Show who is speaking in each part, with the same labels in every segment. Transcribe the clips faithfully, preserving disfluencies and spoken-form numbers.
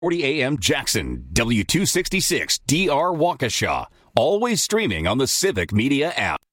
Speaker 1: forty A M Jackson, W two sixty-six D R Waukesha. Always streaming on the Civic Media app.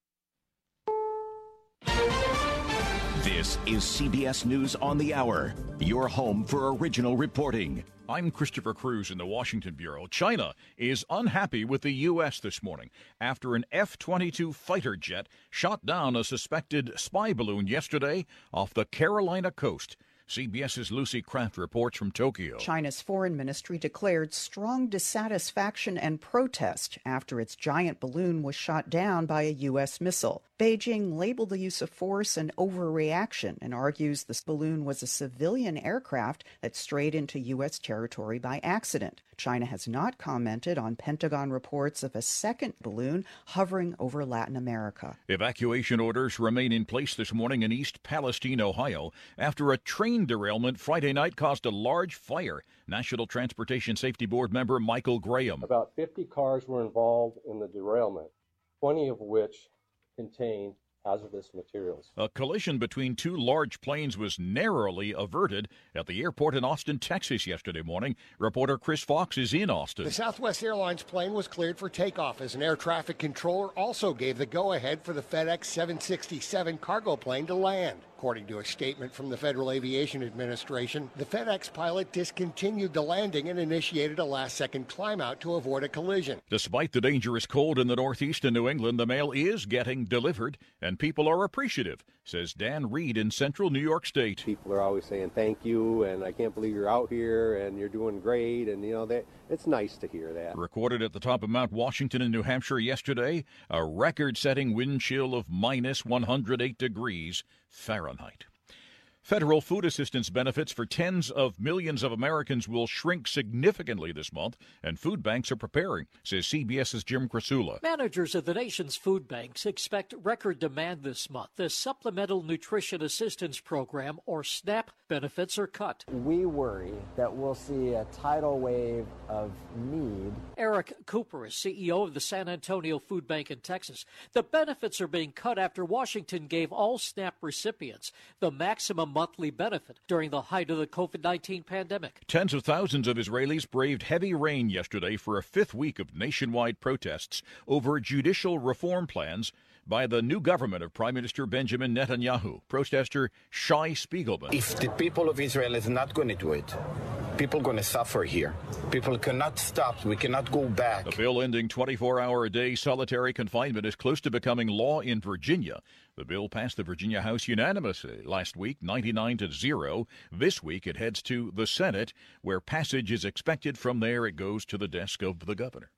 Speaker 2: This is C B S News on the Hour, your home for original reporting.
Speaker 3: I'm Christopher Cruz in the Washington Bureau. China is unhappy with the U S this morning after an F twenty-two fighter jet shot down a suspected spy balloon yesterday off the Carolina coast. CBS's Lucy Kraft reports from Tokyo.
Speaker 4: China's foreign ministry declared strong dissatisfaction and protest after its giant balloon was shot down by a U S missile. Beijing labeled the use of force an overreaction and argues this balloon was a civilian aircraft that strayed into U S territory by accident. China has not commented on Pentagon reports of a second balloon hovering over Latin America.
Speaker 3: Evacuation orders remain in place this morning in East Palestine, Ohio, after a train derailment Friday night caused a large fire. National Transportation Safety Board member Michael Graham.
Speaker 5: About fifty cars were involved in the derailment, twenty of which contained hazardous materials.
Speaker 3: A collision between two large planes was narrowly averted at the airport in Austin, Texas yesterday morning. Reporter Chris Fox is in Austin.
Speaker 6: The Southwest Airlines plane was cleared for takeoff as an air traffic controller also gave the go-ahead for the FedEx seven sixty-seven cargo plane to land. According to a statement from the Federal Aviation Administration, the FedEx pilot discontinued the landing and initiated a last-second climb-out to avoid a collision.
Speaker 3: Despite the dangerous cold in the Northeast and New England, the mail is getting delivered, and people are appreciative, says Dan Reed in central New York State.
Speaker 5: People are always saying thank you, and I can't believe you're out here, and you're doing great, and you know that it's nice to hear that.
Speaker 3: Recorded at the top of Mount Washington in New Hampshire yesterday, a record-setting wind chill of minus one hundred eight degrees Fahrenheit. Federal food assistance benefits for tens of millions of Americans will shrink significantly this month, and food banks are preparing, says CBS's Jim Krasula.
Speaker 7: Managers of the nation's food banks expect record demand this month. The Supplemental Nutrition Assistance Program, or SNAP, benefits are cut.
Speaker 8: We worry that we'll see a tidal wave of need.
Speaker 7: Eric Cooper is C E O of the San Antonio Food Bank in Texas. The benefits are being cut after Washington gave all SNAP recipients the maximum monthly benefit during the height of the COVID nineteen pandemic.
Speaker 3: Tens of thousands of Israelis braved heavy rain yesterday for a fifth week of nationwide protests over judicial reform plans by the new government of Prime Minister Benjamin Netanyahu. Protester Shai Spiegelman.
Speaker 9: If the people of Israel is not going to do it, people are going to suffer here. People cannot stop. We cannot go back.
Speaker 3: The bill ending twenty-four hour a day solitary confinement is close to becoming law in Virginia. The bill passed the Virginia House unanimously last week, ninety-nine to zero. This week it heads to the Senate, where passage is expected. From there it goes to the desk of the governor.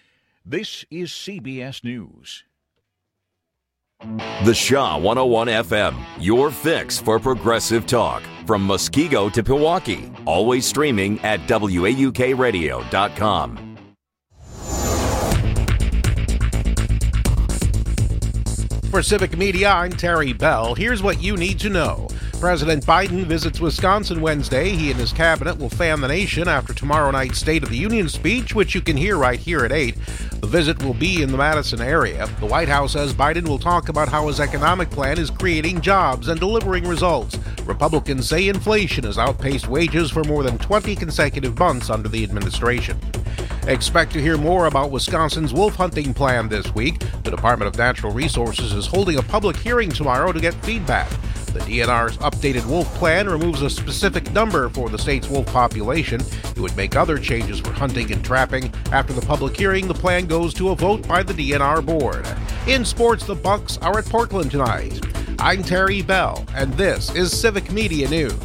Speaker 3: This is C B S News.
Speaker 1: The Shaw one oh one F M, your fix for progressive talk. From Muskego to Pewaukee. Always streaming at W A U K radio dot com.
Speaker 10: For Civic Media, I'm Terry Bell. Here's what you need to know. President Biden visits Wisconsin Wednesday. He and his cabinet will fan the nation after tomorrow night's State of the Union speech, which you can hear right here at eight. The visit will be in the Madison area. The White House says Biden will talk about how his economic plan is creating jobs and delivering results. Republicans say inflation has outpaced wages for more than twenty consecutive months under the administration. Expect to hear more about Wisconsin's wolf hunting plan this week. The Department of Natural Resources is holding a public hearing tomorrow to get feedback. The D N R's updated wolf plan removes a specific number for the state's wolf population. It would make other changes for hunting and trapping. After the public hearing, the plan goes to a vote by the D N R board. In sports, the Bucks are at Portland tonight. I'm Terry Bell, and this is Civic Media News.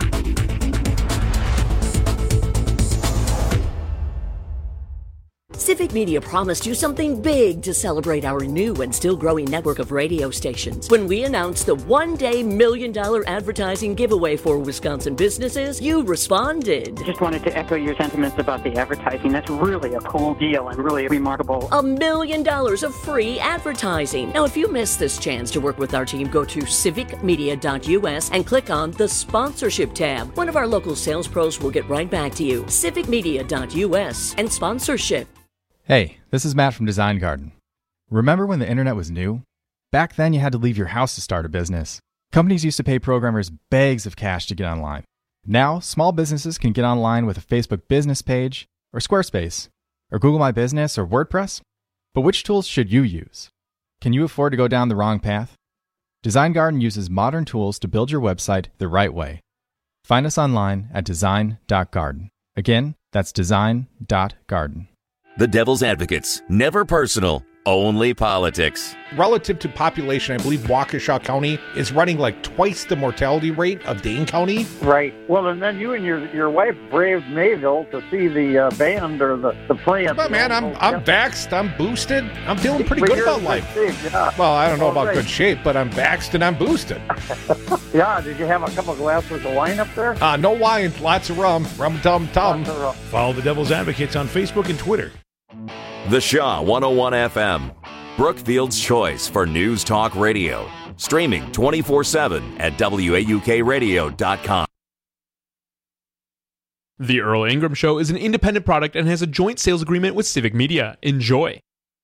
Speaker 11: Civic Media promised you something big to celebrate our new and still growing network of radio stations. When we announced the one-day million dollar advertising giveaway for Wisconsin businesses, you responded.
Speaker 12: Just wanted to echo your sentiments about the advertising. That's really a cool deal and really remarkable.
Speaker 11: A million dollars of free advertising. Now, if you missed this chance to work with our team, go to civic media dot U S and click on the sponsorship tab. One of our local sales pros will get right back to you. civic media dot U S and sponsorship.
Speaker 13: Hey, this is Matt from Design Garden. Remember when the internet was new? Back then you had to leave your house to start a business. Companies used to pay programmers bags of cash to get online. Now, small businesses can get online with a Facebook business page, or Squarespace, or Google My Business, or WordPress. But which tools should you use? Can you afford to go down the wrong path? Design Garden uses modern tools to build your website the right way. Find us online at design dot garden. Again, that's design dot garden.
Speaker 1: The Devil's Advocates. Never personal, only politics.
Speaker 10: Relative to population, I believe Waukesha County is running like twice the mortality rate of Dane County.
Speaker 14: Right. Well, and then you and your your wife braved Mayville to see the uh, band or the, the play.
Speaker 10: But man, I'm I'm vaxxed, I'm boosted, I'm feeling pretty good about life.
Speaker 14: Shape, yeah.
Speaker 10: Well, I don't know about
Speaker 14: right.
Speaker 10: good shape, but I'm vaxxed and I'm boosted.
Speaker 14: Yeah, did you have a couple glasses of wine up there?
Speaker 10: Uh, no wine, lots of rum, rum tum tum.
Speaker 15: Follow the Devil's Advocates on Facebook and Twitter.
Speaker 1: The Shaw one oh one F M. Brookfield's choice for News Talk Radio. Streaming twenty-four seven at W A U K radio dot com.
Speaker 16: The Earl Ingram Show is an independent product and has a joint sales agreement with Civic Media. Enjoy.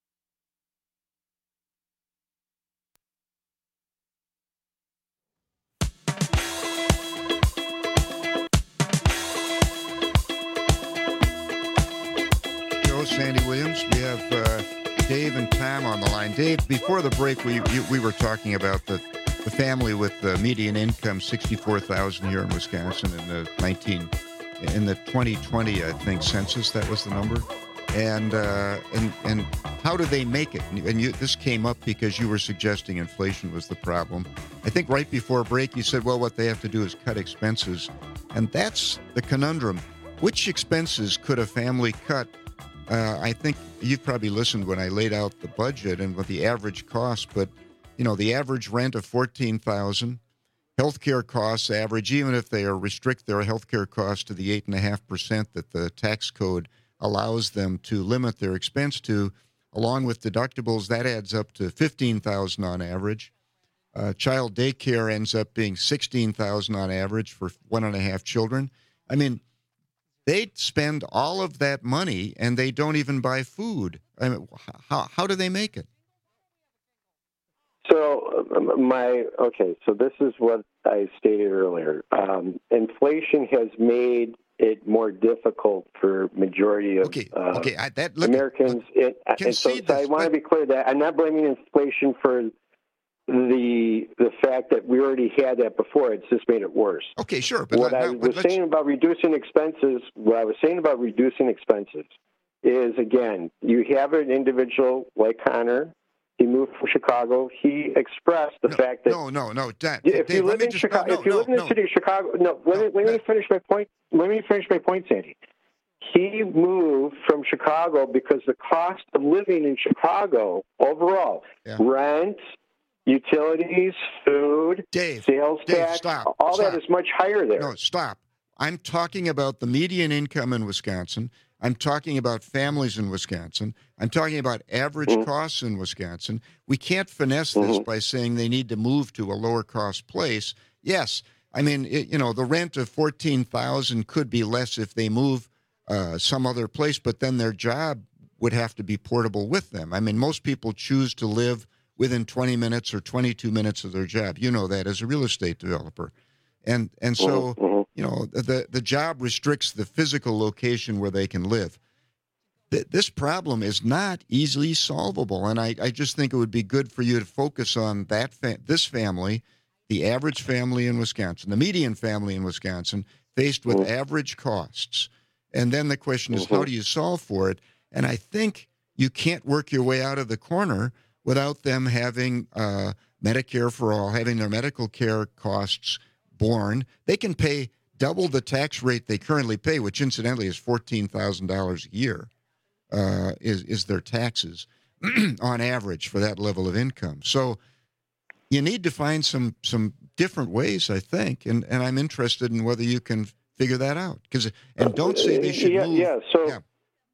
Speaker 17: Joe, Sandy Williams, we have uh, Dave and Tom on the line. Dave, before the break, we you, we were talking about the, the family with the median income sixty-four thousand here in Wisconsin in the nineteen in the twenty twenty, I think, census. That was the number. And uh, and and how do they make it? And you, this came up because you were suggesting inflation was the problem. I think right before break you said, well, what they have to do is cut expenses, and that's the conundrum. Which expenses could a family cut? Uh, I think you've probably listened when I laid out the budget and what the average cost, but you know the average rent of fourteen thousand, healthcare costs average, even if they are restrict their healthcare costs to the eight and a half percent that the tax code allows them to limit their expense to, along with deductibles, that adds up to fifteen thousand on average. Uh, child daycare ends up being sixteen thousand on average for one and a half children. I mean, they spend all of that money and they don't even buy food. I mean, how how do they make it?
Speaker 18: So my okay, so this is what I stated earlier. Um, inflation has made it more difficult for majority of
Speaker 17: okay,
Speaker 18: uh,
Speaker 17: okay, I, that, look,
Speaker 18: Americans. It, and so, so I want to be clear that I'm not blaming inflation for the the fact that we already had that before. It's just made it worse.
Speaker 17: Okay, sure. But
Speaker 18: what
Speaker 17: not,
Speaker 18: I
Speaker 17: not,
Speaker 18: was saying about reducing expenses, what I was saying about reducing expenses is, again, you have an individual like Connor. He moved from Chicago. He expressed the
Speaker 17: no,
Speaker 18: fact that
Speaker 17: no, no, no. Dad,
Speaker 18: if
Speaker 17: Dave,
Speaker 18: you live in
Speaker 17: just,
Speaker 18: Chicago,
Speaker 17: no, no,
Speaker 18: if you
Speaker 17: no,
Speaker 18: live in the
Speaker 17: no.
Speaker 18: city of Chicago, no. Let
Speaker 17: no,
Speaker 18: me let me finish my point. Let me finish my point, Sandy. He moved from Chicago because the cost of living in Chicago overall, yeah. rent, utilities, food,
Speaker 17: Dave,
Speaker 18: sales
Speaker 17: Dave,
Speaker 18: tax,
Speaker 17: stop,
Speaker 18: all
Speaker 17: stop.
Speaker 18: that is much higher there.
Speaker 17: No, stop. I'm talking about the median income in Wisconsin. I'm talking about families in Wisconsin. I'm talking about average mm-hmm. costs in Wisconsin. We can't finesse this mm-hmm. by saying they need to move to a lower cost place. Yes, I mean, it, you know, the rent of fourteen thousand dollars could be less if they move uh, some other place, but then their job would have to be portable with them. I mean, most people choose to live within twenty minutes or twenty-two minutes of their job. You know that as a real estate developer. And and so, mm-hmm. you know, the, the job restricts the physical location where they can live. Th- this problem is not easily solvable, and I, I just think it would be good for you to focus on that fa- this family, the average family in Wisconsin, the median family in Wisconsin, faced with mm-hmm. average costs. And then the question is, mm-hmm. how do you solve for it? And I think you can't work your way out of the corner without them having uh, Medicare for all, having their medical care costs borne. They can pay double the tax rate they currently pay, which incidentally is fourteen thousand dollars a year, uh, is, is their taxes on average for that level of income. So you need to find some some different ways, I think, and, and I'm interested in whether you can figure that out. 'Cause, and don't say they should
Speaker 18: yeah,
Speaker 17: move.
Speaker 18: Yeah, so...
Speaker 17: Yeah.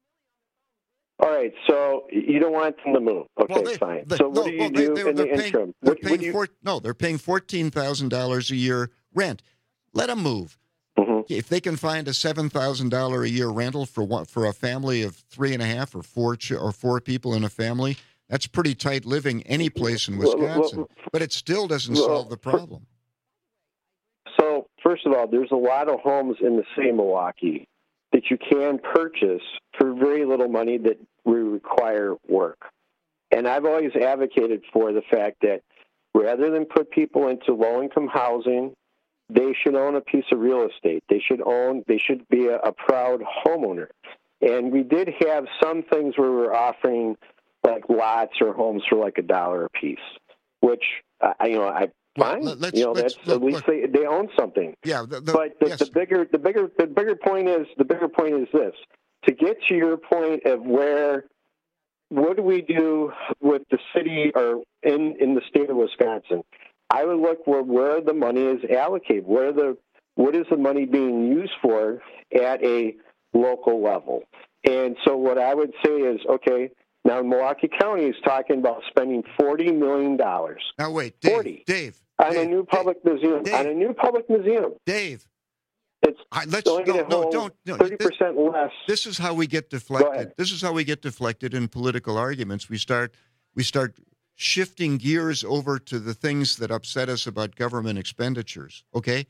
Speaker 18: All right, so you don't want them to move. Okay,
Speaker 17: well, they,
Speaker 18: fine.
Speaker 17: They,
Speaker 18: so what
Speaker 17: no,
Speaker 18: do you
Speaker 17: well,
Speaker 18: do
Speaker 17: they, they,
Speaker 18: in the
Speaker 17: paying,
Speaker 18: interim?
Speaker 17: They're
Speaker 18: what,
Speaker 17: paying
Speaker 18: what you...
Speaker 17: four, no, they're paying fourteen thousand dollars a year rent. Let them move.
Speaker 18: Mm-hmm.
Speaker 17: If they can find a seven thousand dollars a year rental for one, for a family of three and a half or four ch- or four people in a family, that's pretty tight living any place in Wisconsin.
Speaker 18: Well, well,
Speaker 17: but it still doesn't
Speaker 18: well,
Speaker 17: solve the problem.
Speaker 18: So, first of all, there's a lot of homes in the city of Milwaukee that you can purchase for very little money that will require work. And I've always advocated for the fact that rather than put people into low-income housing, they should own a piece of real estate. They should own, they should be a, a proud homeowner. And we did have some things where we were offering like lots or homes for like a dollar a piece, which, uh, you know, I fine.
Speaker 17: Well, let's,
Speaker 18: you know,
Speaker 17: let's,
Speaker 18: that's
Speaker 17: look,
Speaker 18: at least
Speaker 17: look.
Speaker 18: they, they own something.
Speaker 17: Yeah, the, the,
Speaker 18: but the,
Speaker 17: yes.
Speaker 18: the bigger, the bigger, the bigger point is the bigger point is this: to get to your point of where, what do we do with the city or in in the state of Wisconsin? I would look where where the money is allocated, where the what is the money being used for at a local level. And so what I would say is, okay, now Milwaukee County is talking about spending forty million dollars.
Speaker 17: Now wait, Dave,
Speaker 18: forty
Speaker 17: Dave.
Speaker 18: On
Speaker 17: Dave,
Speaker 18: a new public Dave, museum.
Speaker 17: Dave,
Speaker 18: on a new public museum.
Speaker 17: Dave.
Speaker 18: It's
Speaker 17: I, let's
Speaker 18: only
Speaker 17: no,
Speaker 18: going to
Speaker 17: no,
Speaker 18: hold
Speaker 17: don't, no,
Speaker 18: thirty percent less.
Speaker 17: This is how we get deflected. This is how we get deflected in political arguments. We start we start shifting gears over to the things that upset us about government expenditures. Okay?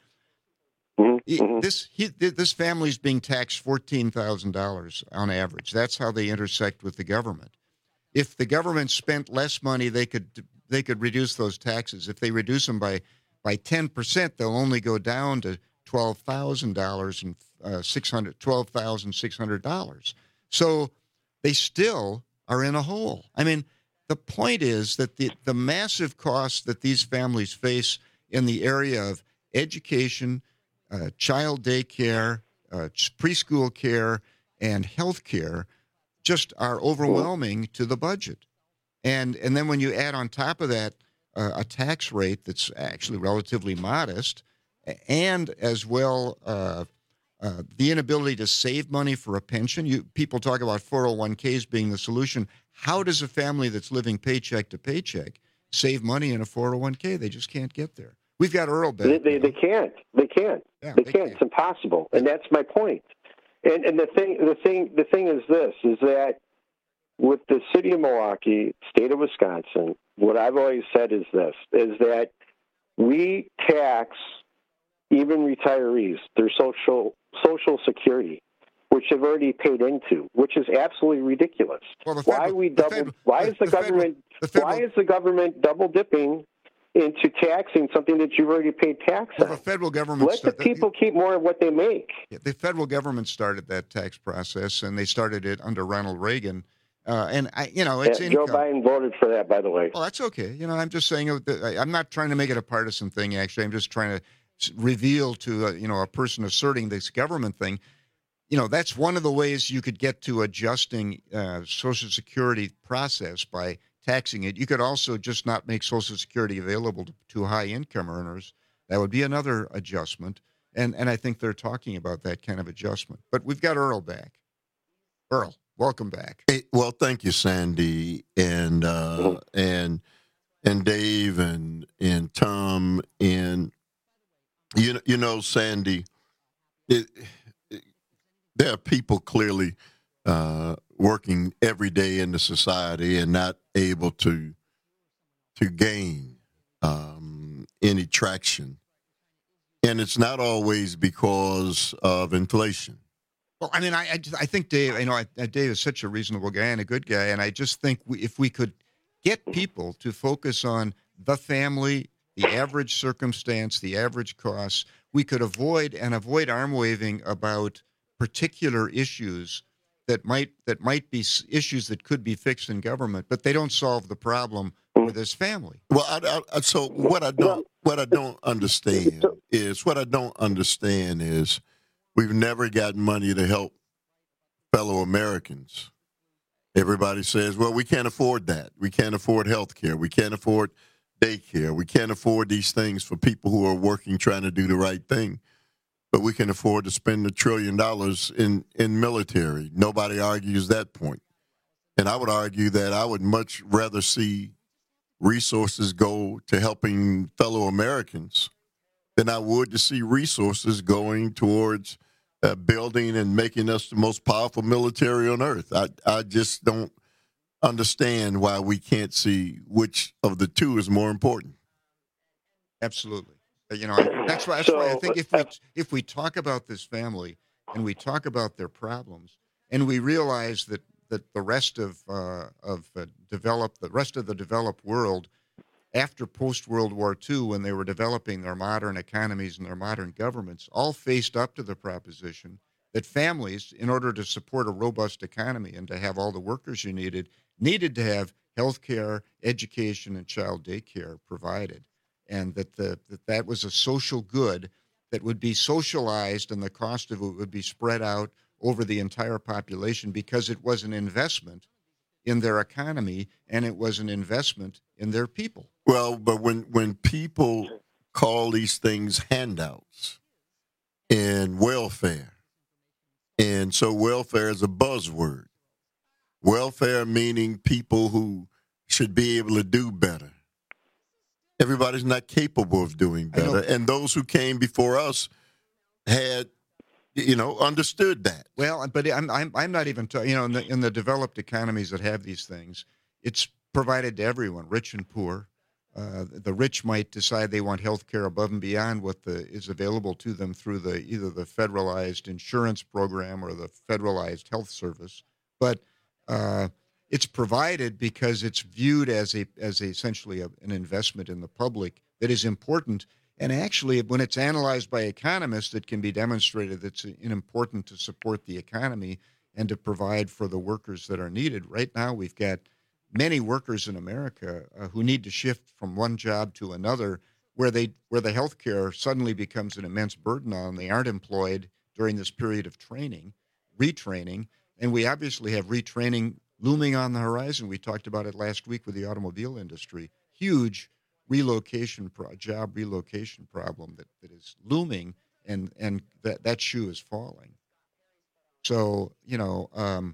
Speaker 18: Mm-hmm.
Speaker 17: This he, this family's being taxed fourteen thousand dollars on average. That's how they intersect with the government. If the government spent less money, they could they could reduce those taxes. If they reduce them by by ten percent, they'll only go down to twelve thousand dollars and uh, six hundred twelve thousand six hundred dollars. So they still are in a hole. I mean, the point is that the the massive costs that these families face in the area of education, Uh, child daycare, uh, preschool care, and health care just are overwhelming to the budget. And and then when you add on top of that uh, a tax rate that's actually relatively modest, and as well uh, uh, the inability to save money for a pension. You people talk about four oh one k's being the solution. How does a family that's living paycheck to paycheck save money in a four oh one k? They just can't get there. We've got Earl back.
Speaker 18: They, they, they can't. They can't.
Speaker 17: Yeah,
Speaker 18: they,
Speaker 17: they
Speaker 18: can't.
Speaker 17: can't.
Speaker 18: It's impossible. And that's my point. And and the thing the thing the thing is this is that with the city of Milwaukee, state of Wisconsin, what I've always said is this is that we tax even retirees, their social social security, which they've already paid into, which is absolutely ridiculous.
Speaker 17: Well, the federal,
Speaker 18: why we double?
Speaker 17: federal,
Speaker 18: why is the,
Speaker 17: the
Speaker 18: government?
Speaker 17: Federal, the federal,
Speaker 18: why is the government double dipping into taxing something that you've already paid tax
Speaker 17: well,
Speaker 18: on?
Speaker 17: the federal government
Speaker 18: Let the people keep more of what they make.
Speaker 17: The federal government started that tax process, and they started it under Ronald Reagan. Uh, and I, you know, it's
Speaker 18: yeah,
Speaker 17: income.
Speaker 18: Joe Biden voted for that, by the way.
Speaker 17: Well, that's okay. You know, I'm just saying. I'm not trying to make it a partisan thing. Actually, I'm just trying to reveal to a, you know a person asserting this government thing. You know, that's one of the ways you could get to adjusting uh, Social Security process by taxing it. You could also just not make Social Security available to, to high-income earners. That would be another adjustment, and and I think they're talking about that kind of adjustment. But we've got Earl back. Earl, welcome back.
Speaker 19: Hey, well, thank you, Sandy, and uh, mm-hmm. and and Dave, and and Tom, and you you know, Sandy, it, it, there are people clearly uh, working every day in the society and not able to to gain um, any traction, and it's not always because of inflation.
Speaker 17: Well, I mean, I I, I think Dave, you know, I, Dave is such a reasonable guy and a good guy, and I just think we, if we could get people to focus on the family, the average circumstance, the average costs, we could avoid and avoid arm waving about particular issues that might that might be issues that could be fixed in government, but they don't solve the problem with this family.
Speaker 19: Well, I, I, so what I don't what I don't understand is what I don't understand is we've never gotten money to help fellow Americans. Everybody says, well, we can't afford that. We can't afford health care. We can't afford daycare. We can't afford these things for people who are working, trying to do the right thing. But we can afford to spend a trillion dollars in, in military. Nobody argues that point. And I would argue that I would much rather see resources go to helping fellow Americans than I would to see resources going towards uh, building and making us the most powerful military on earth. I, I just don't understand why we can't see which of the two is more important.
Speaker 17: Absolutely. You know, that's why, that's
Speaker 18: So,
Speaker 17: why I think if we if we talk about this family and we talk about their problems and we realize that, that the rest of uh, of uh, developed the rest of the developed world after post World War Two, when they were developing their modern economies and their modern governments, all faced up to the proposition that families, in order to support a robust economy and to have all the workers you needed, needed to have health care, education, and child daycare provided. And that, the, that that was a social good that would be socialized and the cost of it would be spread out over the entire population because it was an investment in their economy and it was an investment in their people.
Speaker 19: Well, but when, when people call these things handouts and welfare, and so welfare is a buzzword. Welfare meaning people who should be able to do better. Everybody's not capable of doing better. And those who came before us had, you know, understood that.
Speaker 17: Well, but I'm I'm, I'm not even, ta- you know, in the, in the developed economies that have these things, it's provided to everyone, rich and poor. Uh, the rich might decide they want health care above and beyond what the, is available to them through the either the federalized insurance program or the federalized health service. But uh, it's provided because it's viewed as a as a, essentially a, an investment in the public that is important. And actually, when it's analyzed by economists, it can be demonstrated that it's important to support the economy and to provide for the workers that are needed. Right now, we've got many workers in America uh, who need to shift from one job to another, where they where the health care suddenly becomes an immense burden on them. They aren't employed during this period of training, retraining, and we obviously have retraining looming on the horizon. We talked about it last week with the automobile industry. Huge relocation, pro- job relocation problem that, that is looming, and, and that, that shoe is falling. So, you know, um,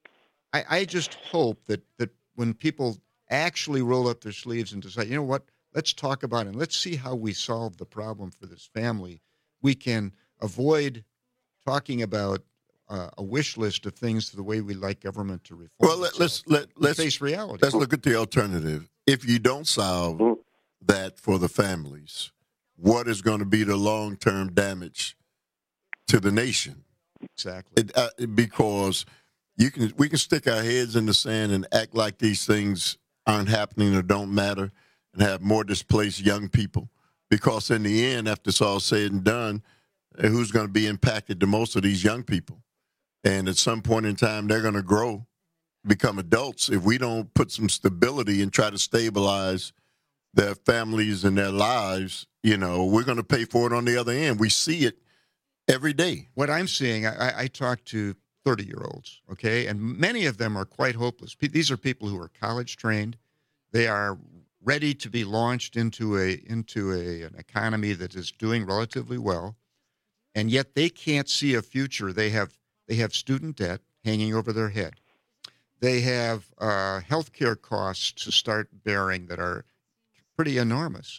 Speaker 17: I, I just hope that, that when people actually roll up their sleeves and decide, you know what, let's talk about it and let's see how we solve the problem for this family, we can avoid talking about uh, a wish list of things the way we like government to reform.
Speaker 19: Well, let, let's let, let's
Speaker 17: face reality.
Speaker 19: Let's look at the alternative. If you don't solve that for the families, what is going to be the long-term damage to the nation?
Speaker 17: Exactly.
Speaker 19: It, uh, because you can we can stick our heads in the sand and act like these things aren't happening or don't matter and have more displaced young people. Because in the end, after it's all said and done, who's going to be impacted the most of these young people? And at some point in time, they're going to grow, become adults. If we don't put some stability and try to stabilize their families and their lives, you know, we're going to pay for it on the other end. We see it every day.
Speaker 17: What I'm seeing, I, I talk to thirty-year-olds, okay, and many of them are quite hopeless. These are people who are college trained. They are ready to be launched into a into a an economy that is doing relatively well, and yet they can't see a future. They have they have student debt hanging over their head. They have uh, health care costs to start bearing that are pretty enormous.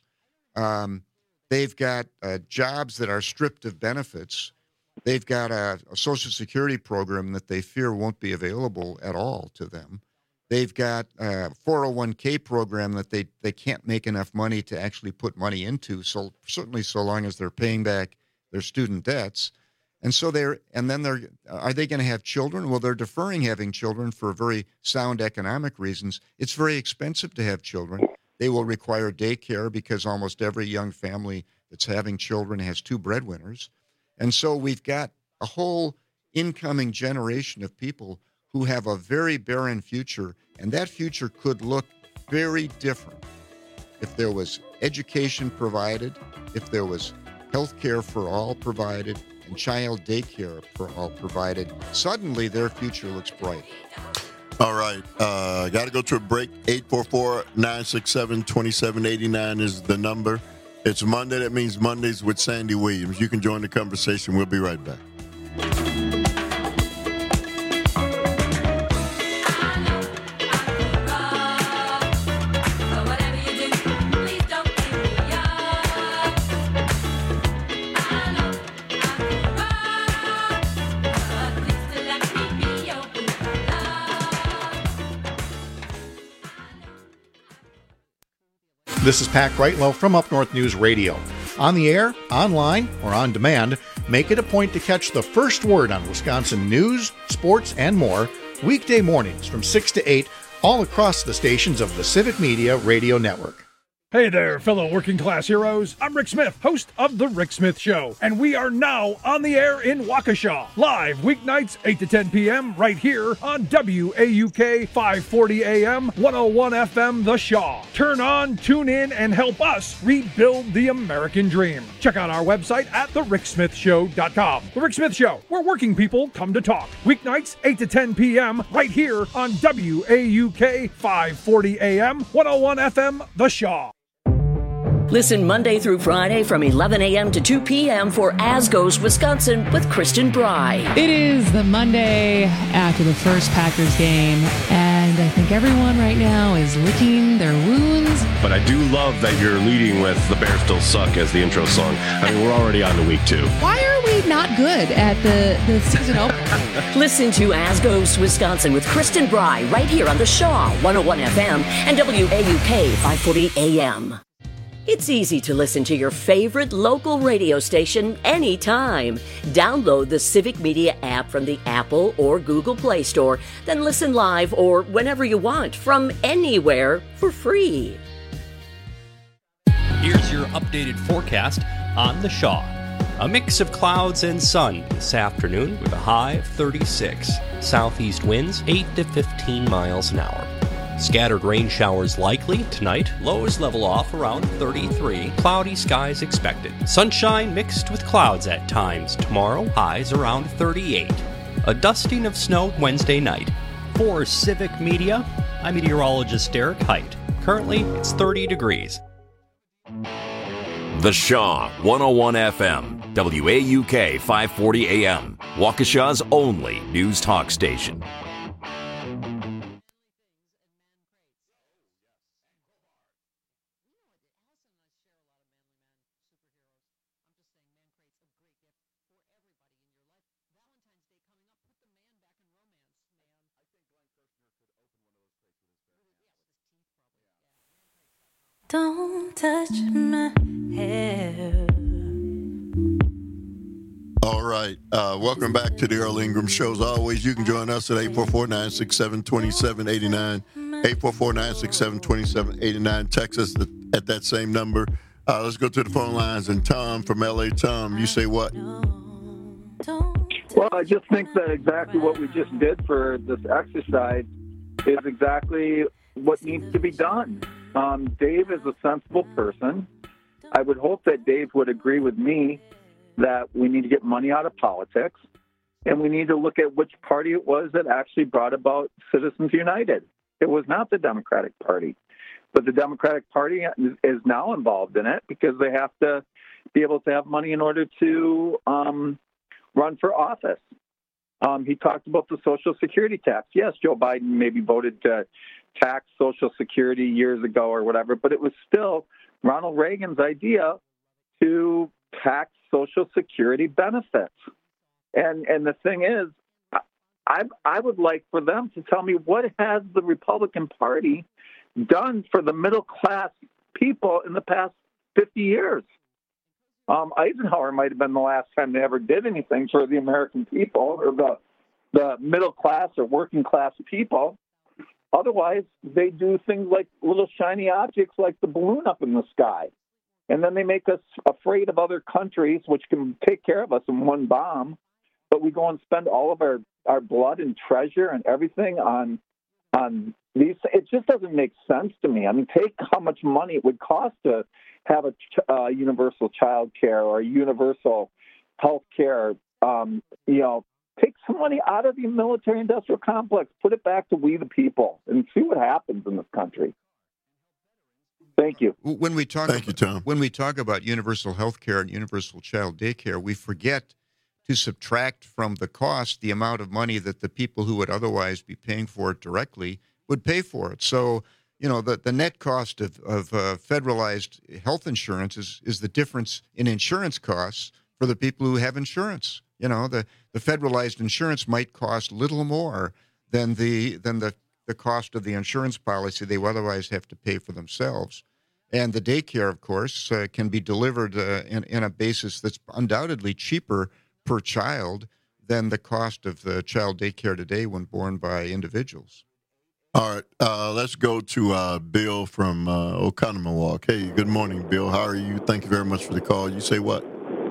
Speaker 17: Um, they've got uh, jobs that are stripped of benefits. They've got a, a Social Security program that they fear won't be available at all to them. They've got a four oh one k program that they, they can't make enough money to actually put money into, so certainly so long as they're paying back their student debts. And so they're, and then they're, are they going to have children? Well, they're deferring having children for very sound economic reasons. It's very expensive to have children. They will require daycare because almost every young family that's having children has two breadwinners. And so we've got a whole incoming generation of people who have a very barren future, and that future could look very different if there was education provided, if there was health care for all provided, and child daycare for all provided. Suddenly, their future looks bright.
Speaker 19: All right. Uh, got to go to a break. eight four four, nine six seven, two seven eight nine is the number. It's Monday. That means Mondays with Sandy Williams. You can join the conversation. We'll be right back.
Speaker 10: This is Pat Greitlow from Up North News Radio.
Speaker 20: On the air, online, or on demand, make it a point to catch the first word on Wisconsin news, sports, and more weekday mornings from six to eight all across the stations of the Civic Media Radio Network.
Speaker 21: Hey there, fellow working class heroes. I'm Rick Smith, host of The Rick Smith Show, and we are now on the air in Waukesha. Live weeknights, eight to ten p.m. right here on W A U K five forty A M, one oh one F M The Shaw. Turn on, tune in, and help us rebuild the American dream. Check out our website at the rick smith show dot com. The Rick Smith Show, where working people come to talk. Weeknights, eight to ten p.m. right here on W A U K five forty A M, one oh one F M The Shaw.
Speaker 11: Listen Monday through Friday from eleven a.m. to two p.m. for As Goes Wisconsin with Kristen Bry.
Speaker 22: It is the Monday after the first Packers game, and I think everyone right now is licking their wounds.
Speaker 23: But I do love that you're leading with The Bears Still Suck as the intro song. I mean, we're already on to week two.
Speaker 22: Why are we not good at the, the season opener?
Speaker 11: Listen to As Goes Wisconsin with Kristen Bry right here on the Shaw, one oh one F M and W A U K five forty A M. It's easy to listen to your favorite local radio station anytime. Download the Civic Media app from the Apple or Google Play Store, then listen live or whenever you want from anywhere for free.
Speaker 24: Here's your updated forecast on the Shaw. A mix of clouds and sun this afternoon with a high of thirty-six. Southeast winds eight to fifteen miles an hour. Scattered rain showers likely tonight. Lows level off around thirty-three. Cloudy skies expected. Sunshine mixed with clouds at times. Tomorrow, highs around thirty-eight. A dusting of snow Wednesday night. For Civic Media, I'm meteorologist Derek Height. Currently, it's thirty degrees.
Speaker 1: The Shaw, one oh one F M, W A U K five forty A M, Waukesha's only news talk station.
Speaker 25: Don't touch my hair.
Speaker 19: All right. Uh, welcome back to the Earl Ingram Show. As always, you can join us at eight four four, nine six seven, two seven eight nine. eight four four, nine six seven, two seven eight nine. Text us at that same number. Uh, let's go to the phone lines. And Tom from L A. Tom, you say what?
Speaker 14: Well, I just think that exactly what we just did for this exercise is exactly what needs to be done. Um, Dave is a sensible person. I would hope that Dave would agree with me that we need to get money out of politics, and we need to look at which party it was that actually brought about Citizens United. It was not the Democratic Party, but the Democratic Party is now involved in it because they have to be able to have money in order to um, run for office. Um, he talked about the Social Security tax. Yes, Joe Biden maybe voted to tax Social Security years ago or whatever, but it was still Ronald Reagan's idea to tax Social Security benefits. And and the thing is, I I would like for them to tell me what has the Republican Party done for the middle class people in the past fifty years. Um, Eisenhower might have been the last time they ever did anything for the American people or the the middle class or working class people. Otherwise, they do things like little shiny objects like the balloon up in the sky. And then they make us afraid of other countries, which can take care of us in one bomb. But we go and spend all of our, our blood and treasure and everything on on these. It just doesn't make sense to me. I mean, take how much money it would cost to have a uh, universal child care or a universal health care, um, you know, take some money out of the military-industrial complex, put it back to we the people, and see what happens in this country. Thank you.
Speaker 17: When we talk,
Speaker 19: Thank you, Tom.
Speaker 17: When we talk about universal health care and universal child daycare, we forget to subtract from the cost the amount of money that the people who would otherwise be paying for it directly would pay for it. So, you know, the, the net cost of, of uh, federalized health insurance is, is the difference in insurance costs for the people who have insurance. You know, the, the federalized insurance might cost little more than the than the, the cost of the insurance policy they would otherwise have to pay for themselves. And the daycare, of course, uh, can be delivered uh, in, in a basis that's undoubtedly cheaper per child than the cost of the child daycare today when borne by individuals.
Speaker 19: All right, uh, let's go to uh, Bill from uh, Oconomowoc. Hey, good morning, Bill. How are you? Thank you very much for the call. You say what?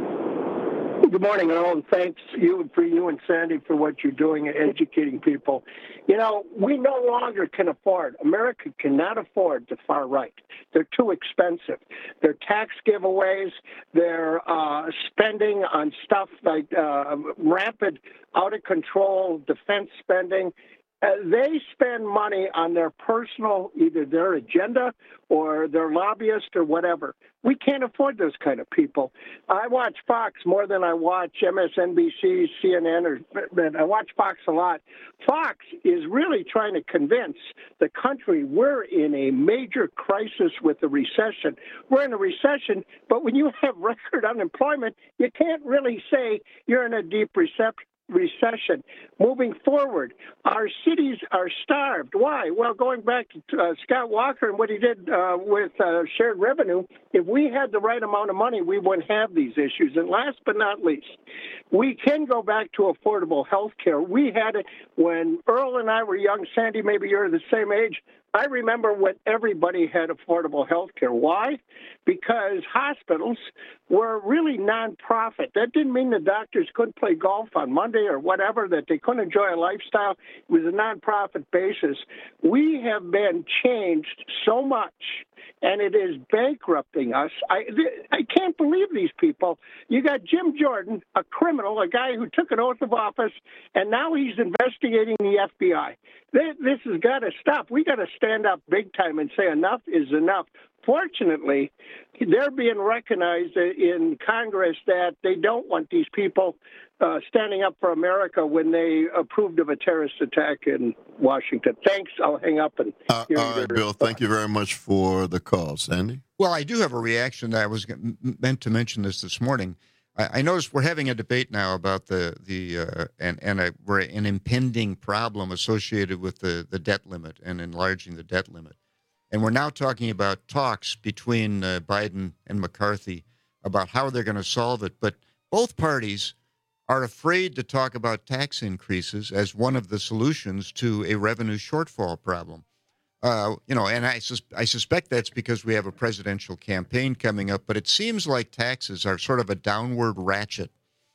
Speaker 2: Good morning, and all, and thanks you for you and Sandy for what you're doing and educating people. You know, we no longer can afford, America cannot afford the far right. They're too expensive. Their tax giveaways, their uh, spending on stuff like uh, rampant, out-of-control defense spending. Uh, they spend money on their personal, either their agenda or their lobbyist or whatever. We can't afford those kind of people. I watch Fox more than I watch M S N B C, C N N, or I watch Fox a lot. Fox is really trying to convince the country we're in a major crisis with a recession. We're in a recession, but when you have record unemployment, you can't really say you're in a deep recession. recession. Moving forward, our cities are starved. Why? Well, going back to uh, Scott Walker and what he did uh, with uh, shared revenue, if we had the right amount of money, we wouldn't have these issues. And last but not least, we can go back to affordable health care. We had it when Earl and I were young. Sandy, maybe you're the same age. I remember when everybody had affordable health care. Why? Because hospitals were really nonprofit. That didn't mean the doctors couldn't play golf on Monday or whatever, that they couldn't enjoy a lifestyle. It was a nonprofit basis. We have been changed so much, and it is bankrupting us. I, I can't believe these people. You got Jim Jordan, a criminal, a guy who took an oath of office, and now he's investigating the F B I. This, this has got to stop. We got to stand up big time and say enough is enough. Fortunately, they're being recognized in Congress that they don't want these people uh, standing up for America when they approved of a terrorist attack in Washington. Thanks. I'll hang up. And
Speaker 19: uh, all right, Bill, thank you very much for the call. Sandy?
Speaker 17: Well, I do have a reaction that I was meant to mention this this morning. I, I noticed we're having a debate now about the, the uh, and, and a, we're an impending problem associated with the, the debt limit and enlarging the debt limit. And we're now talking about talks between uh, Biden and McCarthy about how they're going to solve it. But both parties are afraid to talk about tax increases as one of the solutions to a revenue shortfall problem. Uh, you know, and I, sus- I suspect that's because we have a presidential campaign coming up, but it seems like taxes are sort of a downward ratchet.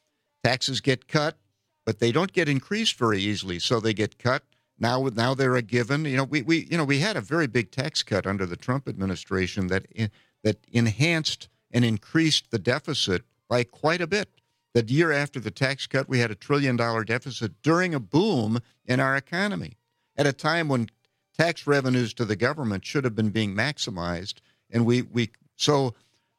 Speaker 17: Taxes get cut, but they don't get increased very easily, so they get cut. Now, now they're a given. You know, we, we, you know, we had a very big tax cut under the Trump administration that that enhanced and increased the deficit by quite a bit. The year after the tax cut, we had a trillion dollar deficit during a boom in our economy, at a time when tax revenues to the government should have been being maximized. And we, we so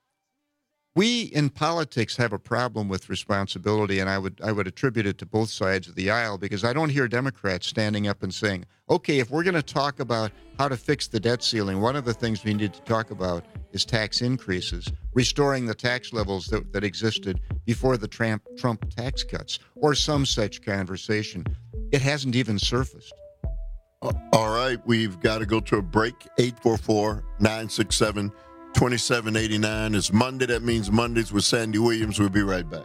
Speaker 17: we in politics have a problem with responsibility, and I would I would attribute it to both sides of the aisle, because I don't hear Democrats standing up and saying, okay, if we're going to talk about how to fix the debt ceiling, one of the things we need to talk about is tax increases, restoring the tax levels that, that existed before the Trump, Trump tax cuts, or some such conversation. It hasn't even surfaced.
Speaker 19: All right, we've got to go to a break. eight four four, nine six seven, two seven eight nine. It's Monday. That means Mondays with Sandy Williams. We'll be right back.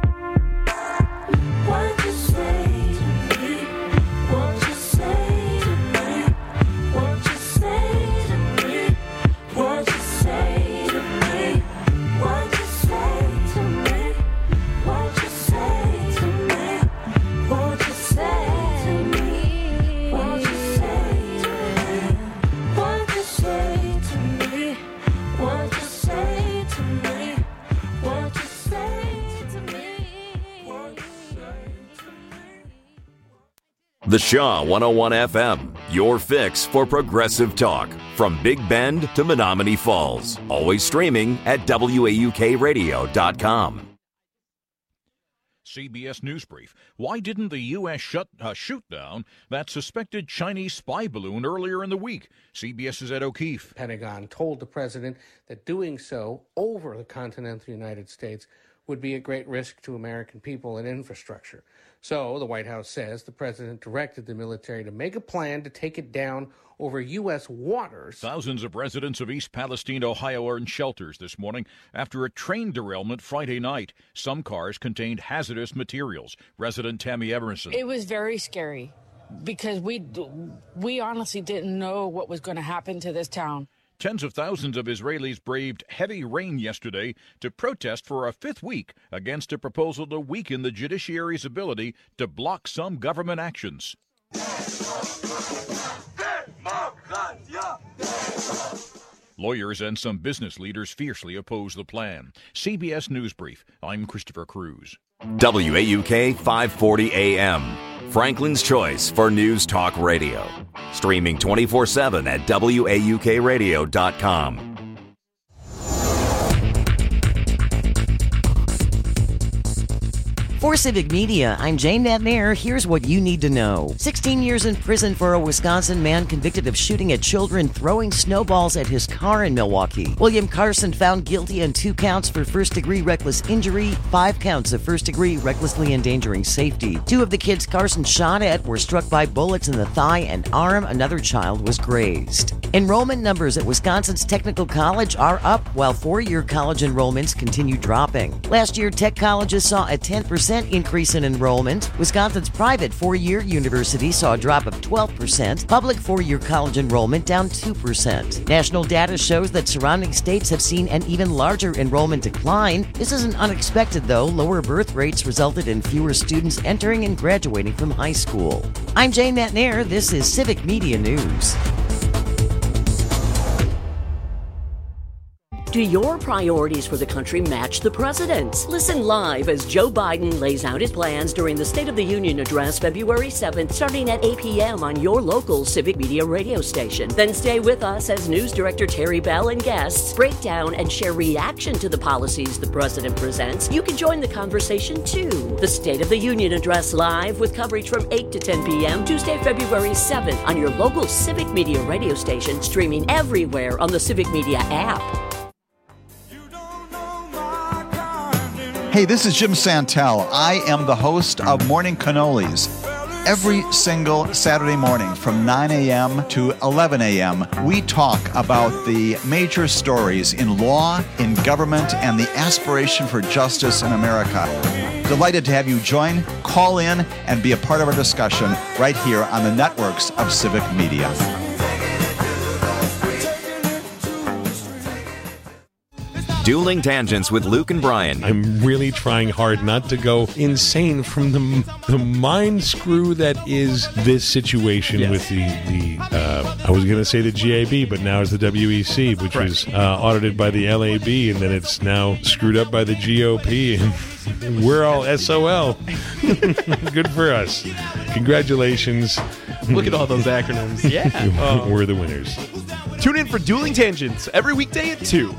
Speaker 25: What you say to me? What you say to me? What you say to me? What you say to me? What you say to me? What you say to me? What you say to me? What you say to me? What you say to me? What you say to me? What you say to me? What you say to me?
Speaker 1: The Shaw one oh one F M, your fix for progressive talk. From Big Bend to Menominee Falls. Always streaming at W A U K radio dot com.
Speaker 3: C B S News Brief. Why didn't the U S shut, uh, shoot down that suspected Chinese spy balloon earlier in the week? CBS's Ed O'Keefe.
Speaker 4: Pentagon told the president that doing so over the continental United States would be a great risk to American people and infrastructure. So the White House says the president directed the military to make a plan to take it down over U S waters.
Speaker 3: Thousands of residents of East Palestine, Ohio, are in shelters this morning after a train derailment Friday night. Some cars contained hazardous materials. Resident Tammy Emerson.
Speaker 5: It was very scary because we we honestly didn't know what was going to happen to this town.
Speaker 3: Tens of thousands of Israelis braved heavy rain yesterday to protest for a fifth week against a proposal to weaken the judiciary's ability to block some government actions. Lawyers and some business leaders fiercely oppose the plan. C B S News Brief. I'm Christopher Cruz.
Speaker 1: W A U K five forty A M. Franklin's Choice for News Talk Radio. Streaming twenty-four seven at W A U K radio dot com.
Speaker 6: For Civic Media, I'm Jane Natnair. Here's what you need to know. sixteen years in prison for a Wisconsin man convicted of shooting at children throwing snowballs at his car in Milwaukee. William Carson found guilty on two counts for first-degree reckless injury, five counts of first-degree recklessly endangering safety. Two of the kids Carson shot at were struck by bullets in the thigh and arm. Another child was grazed. Enrollment numbers at Wisconsin's Technical College are up, while four-year college enrollments continue dropping. Last year, tech colleges saw a ten percent increase in enrollment. Wisconsin's private four-year university saw a drop of twelve percent. Public four-year college enrollment down two percent. National data shows that surrounding states have seen an even larger enrollment decline. This isn't unexpected, though. Lower birth rates resulted in fewer students entering and graduating from high school. I'm Jane Natnair. This is Civic Media News.
Speaker 11: Do your priorities for the country match the president's? Listen live as Joe Biden lays out his plans during the State of the Union address February seventh, starting at eight p.m. on your local Civic Media radio station. Then stay with us as News Director Terry Bell and guests break down and share reaction to the policies the president presents. You can join the conversation too. The State of the Union address live with coverage from eight to ten p.m. Tuesday, February seventh on your local Civic Media radio station, streaming everywhere on the Civic Media app.
Speaker 7: Hey, this is Jim Santel. I am the host of Morning Cannolis. Every single Saturday morning from nine a.m. to eleven a.m., we talk about the major stories in law, in government, and the aspiration for justice in America. Delighted to have you join, call in, and be a part of our discussion right here on the networks of Civic Media.
Speaker 1: Dueling Tangents with Luke and Brian.
Speaker 15: I'm really trying hard not to go insane from the the mind screw that is this situation yes. with the, the uh, I was going to say the G A B, but now it's the W E C, which right. was uh, audited by the L A B, and then it's now screwed up by the G O P, and we're all S O L. Good for us. Congratulations.
Speaker 16: Look at all those acronyms. Yeah.
Speaker 15: uh, we're the winners.
Speaker 16: Tune in for Dueling Tangents every weekday at two.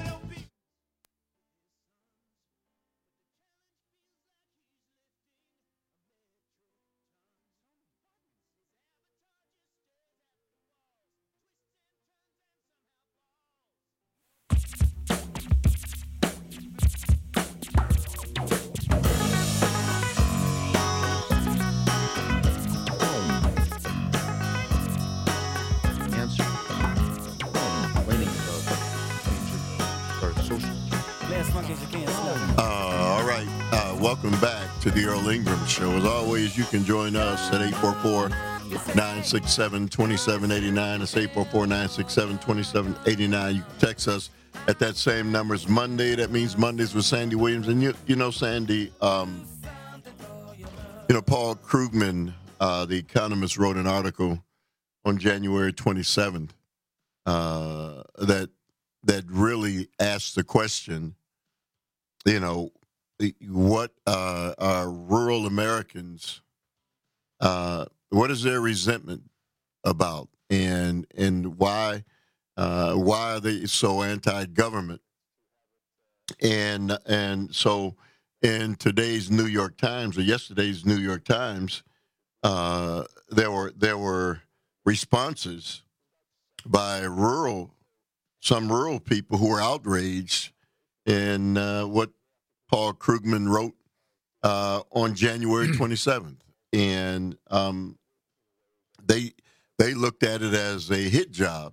Speaker 19: Welcome back to the Earl Ingram Show. As always, you can join us at eight four four, nine six seven, two seven eight nine. It's eight four four, nine six seven, two seven eight nine. You can text us at that same number. It's Monday. That means Mondays with Sandy Williams. And you, you know, Sandy, um, you know, Paul Krugman, uh, the economist, wrote an article on January twenty-seventh uh, that that really asked the question, you know, what uh, are rural Americans, uh, what is their resentment about, and and why uh, why are they so anti-government? And and so in today's New York Times, or yesterday's New York Times, uh, there were there were responses by rural some rural people who were outraged in uh, what Paul Krugman wrote uh, on January twenty-seventh. And um, they they looked at it as a hit job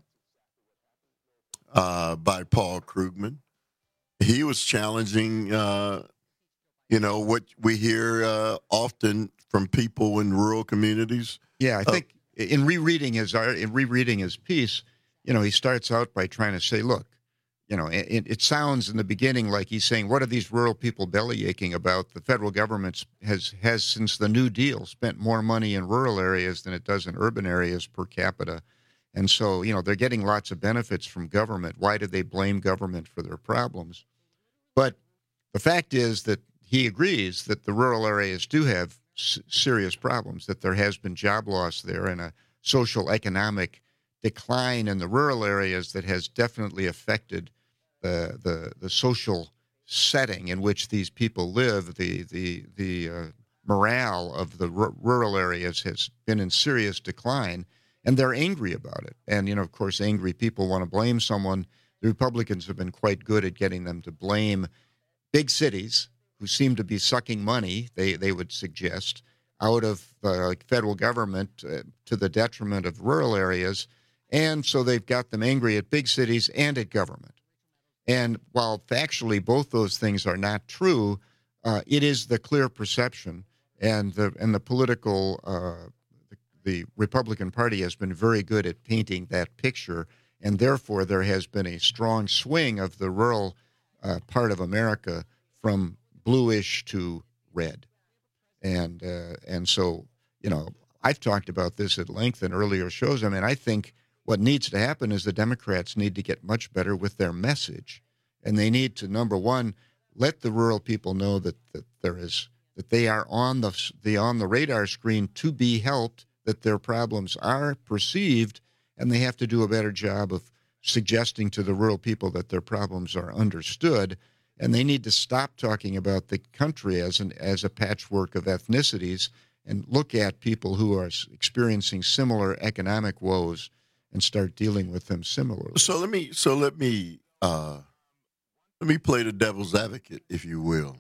Speaker 19: uh, by Paul Krugman. He was challenging, uh, you know, what we hear uh, often from people in rural communities.
Speaker 17: Yeah, I think uh, in rereading his art, in rereading his piece, you know, he starts out by trying to say, look, you know, it, it sounds in the beginning like he's saying, what are these rural people belly aching about? The federal government has, has, since the New Deal, spent more money in rural areas than it does in urban areas per capita. And so, you know, they're getting lots of benefits from government. Why do they blame government for their problems? But the fact is that he agrees that the rural areas do have s- serious problems, that there has been job loss there and a social economic decline in the rural areas that has definitely affected the the, the social setting in which these people live. The the the uh, morale of the r- rural areas has been in serious decline, and they're angry about it. And you know, of course, angry people want to blame someone. The Republicans have been quite good at getting them to blame big cities who seem to be sucking money. They they would suggest out of the federal government uh, to the detriment of rural areas. And so they've got them angry at big cities and at government. And while factually both those things are not true, uh, it is the clear perception, and the and the political, uh, the, the Republican Party has been very good at painting that picture, and therefore there has been a strong swing of the rural uh, part of America from bluish to red. And uh, and so, you know, I've talked about this at length in earlier shows. I mean, I think what needs to happen is the Democrats need to get much better with their message, and they need to, number one, let the rural people know that, that there is that they are on the the on the radar screen to be helped, that their problems are perceived, and they have to do a better job of suggesting to the rural people that their problems are understood. And they need to stop talking about the country as an as a patchwork of ethnicities and look at people who are experiencing similar economic woes and start dealing with them similarly.
Speaker 19: So let me so let me uh, let me play the devil's advocate, if you will.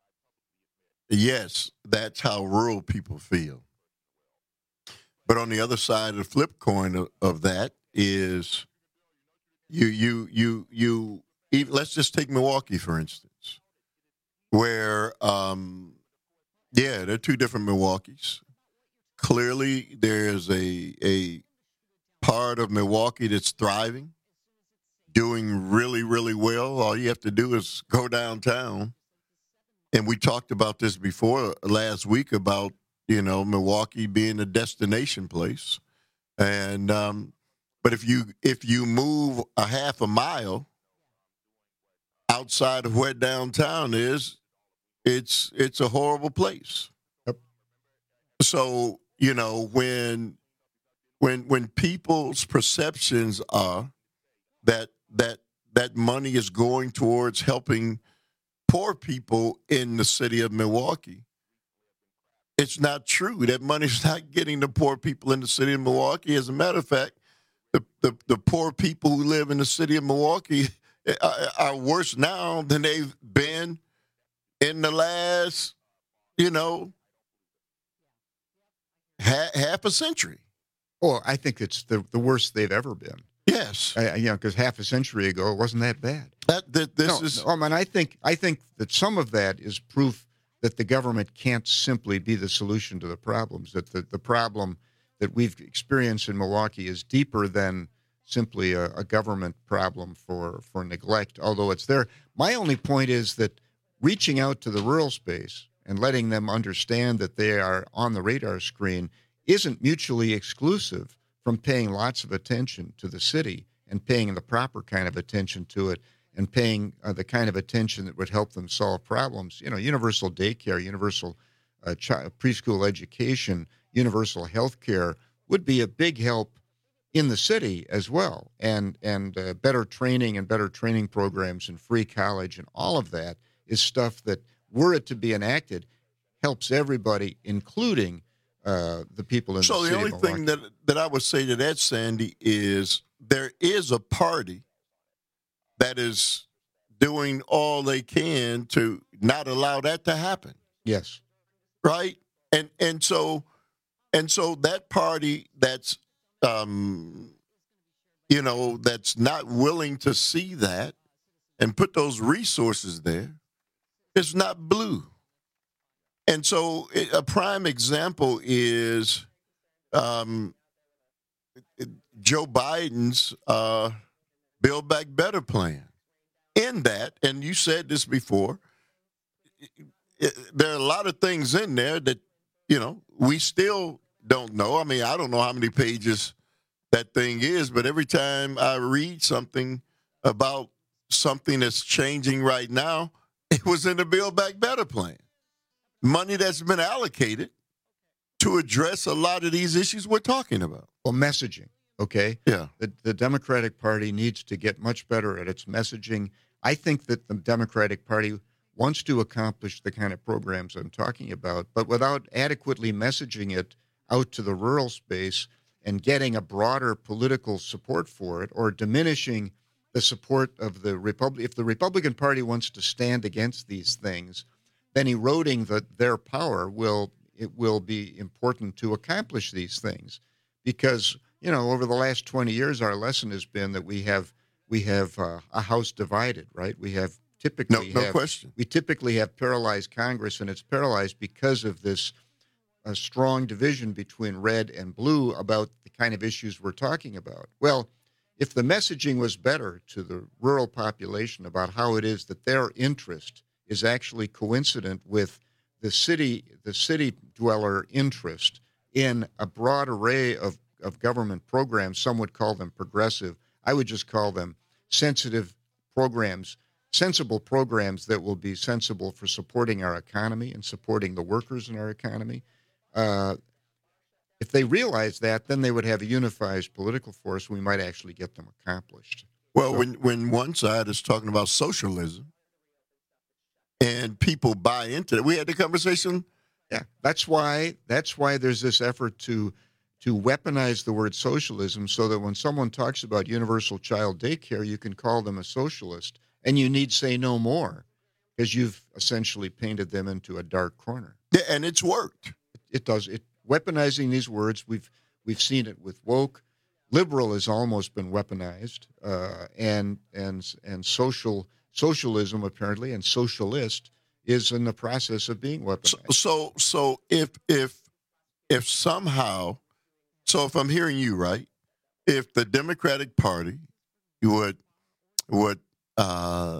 Speaker 19: Yes, that's how rural people feel. But on the other side of the flip coin of, of that is you you you you even, let's just take Milwaukee, for instance, where um, yeah, there are two different Milwaukees. Clearly, there's a a part of Milwaukee that's thriving, doing really, really well. All you have to do is go downtown. And we talked about this before last week about, you know, Milwaukee being a destination place. And um, but if you if you move a half a mile outside of where downtown is, it's it's a horrible place.
Speaker 17: Yep.
Speaker 19: So, you know, when when when people's perceptions are that that that money is going towards helping poor people in the city of Milwaukee, it's not true. That money's not getting the poor people in the city of Milwaukee. As a matter of fact, the the, the poor people who live in the city of Milwaukee are, are worse now than they've been in the last, you know, ha- half a century.
Speaker 17: Well, I think it's the, the worst they've ever been.
Speaker 19: Yes,
Speaker 17: I, you know, because half a century ago it wasn't that bad.
Speaker 19: That, that this
Speaker 17: no,
Speaker 19: is.
Speaker 17: No, I mean, I think I think that some of that is proof that the government can't simply be the solution to the problems. That the, the problem that we've experienced in Milwaukee is deeper than simply a, a government problem for for neglect. Although it's there. My only point is that reaching out to the rural space and letting them understand that they are on the radar screen isn't mutually exclusive from paying lots of attention to the city and paying the proper kind of attention to it and paying uh, the kind of attention that would help them solve problems. You know, universal daycare, universal uh, child, preschool education, universal health care would be a big help in the city as well. And, and uh, better training and better training programs and free college and all of that is stuff that, were it to be enacted, helps everybody, including Uh, the people in
Speaker 19: so
Speaker 17: the city.
Speaker 19: So the only
Speaker 17: of
Speaker 19: thing that, that I would say to that, Sandy, is there is a party that is doing all they can to not allow that to happen.
Speaker 17: Yes.
Speaker 19: Right? And and so and so that party that's um you know that's not willing to see that and put those resources there is not blue. And so it, a prime example is um, Joe Biden's uh, Build Back Better plan. In that, and you said this before, it, it, there are a lot of things in there that, you know, we still don't know. I mean, I don't know how many pages that thing is, but every time I read something about something that's changing right now, it was in the Build Back Better plan. Money that's been allocated to address a lot of these issues we're talking about.
Speaker 17: Well, messaging, okay?
Speaker 19: Yeah.
Speaker 17: The, the Democratic Party needs to get much better at its messaging. I think that the Democratic Party wants to accomplish the kind of programs I'm talking about, but without adequately messaging it out to the rural space and getting a broader political support for it, or diminishing the support of the Republic. If the Republican Party wants to stand against these things, then eroding the, their power will it will be important to accomplish these things. Because, you know, over the last twenty years, our lesson has been that we have we have uh, a House divided, right? We have typically
Speaker 19: no, no
Speaker 17: have,
Speaker 19: question.
Speaker 17: We typically have paralyzed Congress, and it's paralyzed because of this uh, strong division between red and blue about the kind of issues we're talking about. Well, if the messaging was better to the rural population about how it is that their interest is actually coincident with the city, the city dweller interest in a broad array of, of government programs, some would call them progressive. I would just call them sensitive programs, sensible programs that will be sensible for supporting our economy and supporting the workers in our economy. Uh, if they realize that, then they would have a unified political force. We might actually get them accomplished.
Speaker 19: Well,
Speaker 17: So-
Speaker 19: when, when one side is talking about socialism and people buy into it, we had the conversation.
Speaker 17: Yeah, that's why that's why there's this effort to to weaponize the word socialism, so that when someone talks about universal child daycare, you can call them a socialist, and you need say no more, because you've essentially painted them into a dark corner.
Speaker 19: Yeah, and it's worked.
Speaker 17: It, it does. It weaponizing these words. We've we've seen it with woke. Liberal has almost been weaponized, uh, and and and social socialism apparently, and socialist is in the process of being weaponized.
Speaker 19: So, so, so if if if somehow, so if I'm hearing you right, if the Democratic Party would would uh,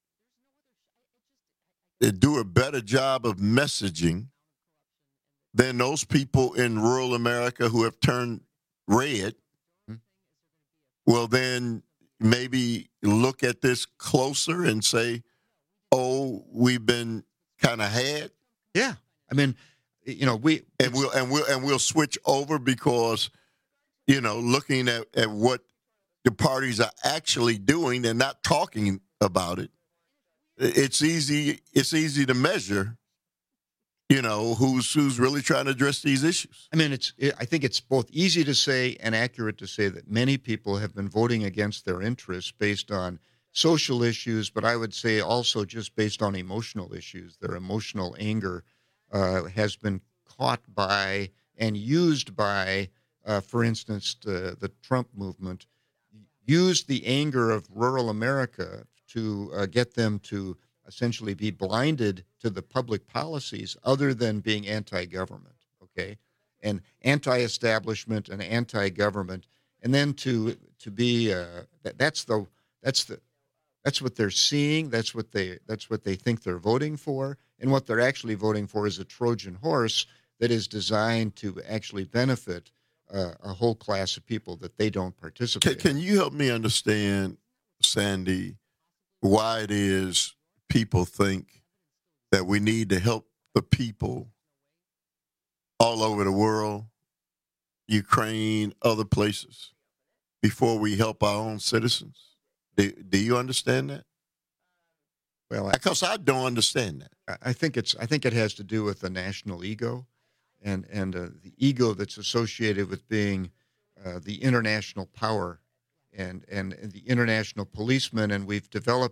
Speaker 19: do a better job of messaging than those people in rural America who have turned red,
Speaker 17: Hmm.
Speaker 19: well, then maybe look at this closer and say, oh, we've been kind of had.
Speaker 17: Yeah, I mean, you know, we
Speaker 19: and we'll and we'll and we'll switch over because, you know, looking at, at what the parties are actually doing and not talking about it, it's easy it's easy to measure, you know, who's who's really trying to address these issues.
Speaker 17: I mean, it's. It, I think it's both easy to say and accurate to say that many people have been voting against their interests based on social issues, but I would say also just based on emotional issues. Their emotional anger uh, has been caught by and used by, uh, for instance, the, the Trump movement, used the anger of rural America to uh, get them to essentially be blinded to the public policies other than being anti-government, okay, and anti-establishment and anti-government, and then to to be uh, that, that's the that's the that's what they're seeing. That's what they that's what they think they're voting for, and what they're actually voting for is a Trojan horse that is designed to actually benefit uh, a whole class of people that they don't participate.
Speaker 19: Can, can you help me understand, Sandy, why it is people think that we need to help the people all over the world, Ukraine, other places, before we help our own citizens? Do, do you understand that?
Speaker 17: Well,
Speaker 19: because I, I don't understand that.
Speaker 17: I think it's. I think it has to do with the national ego, and and uh, the ego that's associated with being uh, the international power, and, and and the international policeman. And we've developed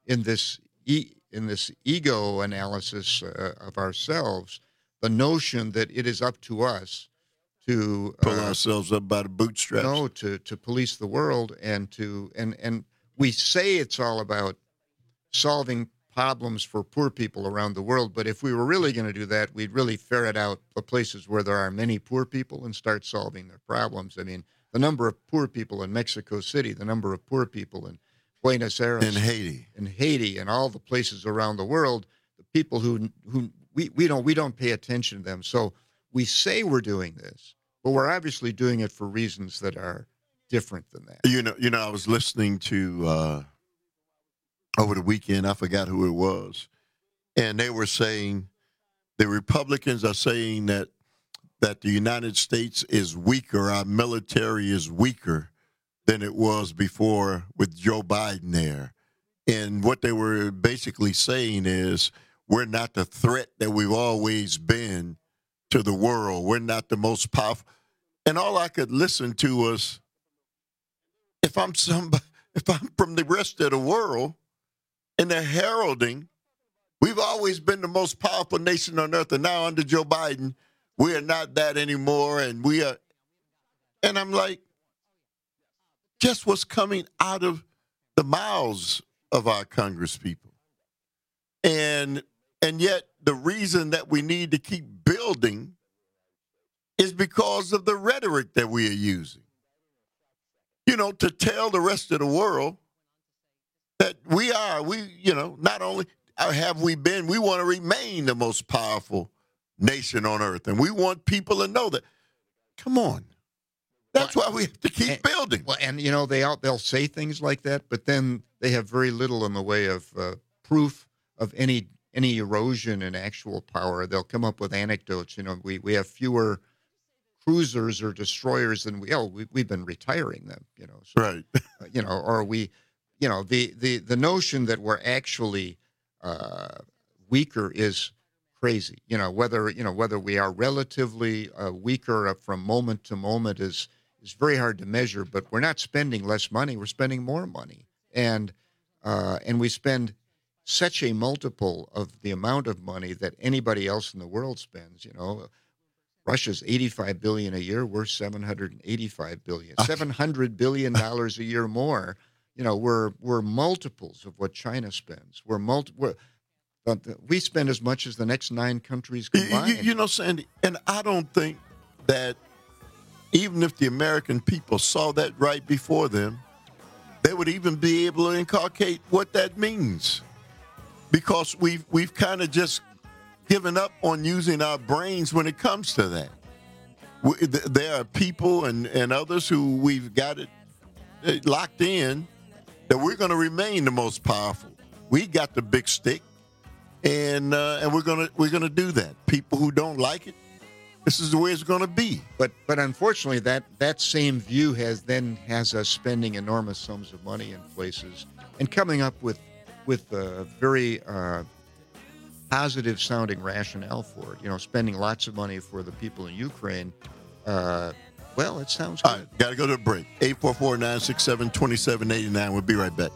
Speaker 17: in this e- in this ego analysis uh, of ourselves, the notion that it is up to us to
Speaker 19: pull
Speaker 17: uh,
Speaker 19: ourselves up by the bootstraps.
Speaker 17: No, to to police the world and to and and we say it's all about solving problems for poor people around the world, but if we were really going to do that, we'd really ferret out the places where there are many poor people and start solving their problems. I mean, the number of poor people in Mexico City, the number of poor people in Buenos Aires,
Speaker 19: in Haiti,
Speaker 17: in Haiti, and all the places around the world, the people who who we, we don't we don't pay attention to them. So we say we're doing this, but we're obviously doing it for reasons that are different than that.
Speaker 19: You know, you know, I was listening to uh, over the weekend. I forgot who it was, and they were saying the Republicans are saying that that the United States is weaker, our military is weaker than it was before with Joe Biden there. And what they were basically saying is we're not the threat that we've always been to the world. We're not the most powerful. And all I could listen to was, if I'm somebody, if I'm from the rest of the world and they're heralding, we've always been the most powerful nation on earth, and now under Joe Biden, we are not that anymore, and we are, and I'm like, just what's coming out of the mouths of our Congress people. And and yet the reason that we need to keep building is because of the rhetoric that we are using. You know, to tell the rest of the world that we are, we, you know, not only have we been, we want to remain the most powerful nation on earth. And we want people to know that. Come on. That's why we have to keep
Speaker 17: and,
Speaker 19: building.
Speaker 17: Well, and, you know, they all, they'll say things like that, but then they have very little in the way of uh, proof of any any erosion in actual power. They'll come up with anecdotes. You know, we, we have fewer cruisers or destroyers than we, oh, we, we've been retiring them, you know. So,
Speaker 19: right.
Speaker 17: uh, you know, or we, you know, the, the, the notion that we're actually uh, weaker is crazy. You know, whether, you know, whether we are relatively uh, weaker from moment to moment is, is very hard to measure, but we're not spending less money. We're spending more money. And, uh, and we spend such a multiple of the amount of money that anybody else in the world spends. You know, Russia's eighty-five billion dollars a year. We're seven hundred eighty-five billion dollars, seven hundred billion dollars a year more. You know, we're, we're multiples of what China spends. We're multi, we're, uh, we spend as much as the next nine countries combined.
Speaker 19: You, you know, Sandy, and I don't think that even if the American people saw that right before them, they would even be able to inculcate what that means. Because we've, we've kind of just given up on using our brains when it comes to that. We, th- there are people and, and others who we've got it uh, locked in that we're going to remain the most powerful. We got the big stick, and uh, and we're gonna we're gonna do that. People who don't like it, this is the way it's going to be.
Speaker 17: But but unfortunately, that, that same view has then has us spending enormous sums of money in places and coming up with with a very uh, positive sounding rationale for it. You know, spending lots of money for the people in Ukraine. Uh, well, it sounds good.
Speaker 19: All right, got to go to a break. eight four four, nine six seven, two seven eight nine. We'll be right back.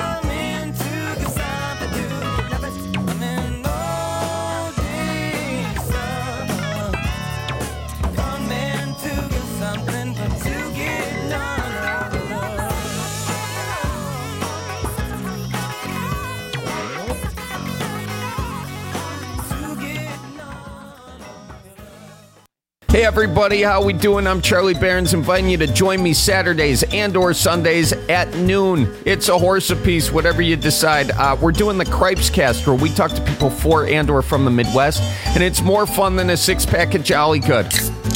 Speaker 8: Hey everybody, how we doing? I'm Charlie Barons, inviting you to join me Saturdays and or Sundays at noon. It's a horse apiece, whatever you decide. Uh, we're doing the Cripes Cast, where we talk to people for and or from the Midwest, and it's more fun than a six-pack of Jolly Good.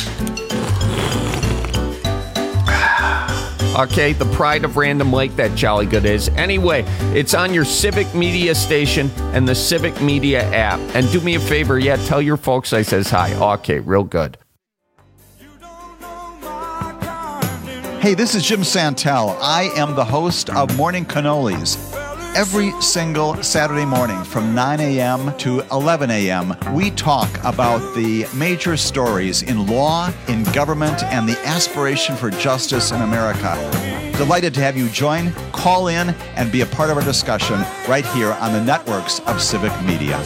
Speaker 8: Okay, the pride of Random Lake, that Jolly Good is. Anyway, it's on your Civic Media station and the Civic Media app. And do me a favor, yeah, tell your folks I says hi. Okay, real good.
Speaker 7: Hey, this is Jim Santel. I am the host of Morning Cannolis. Every single Saturday morning from nine a.m. to eleven a.m., we talk about the major stories in law, in government, and the aspiration for justice in America. Delighted to have you join. call in and be a part of our discussion right here on the networks of Civic Media.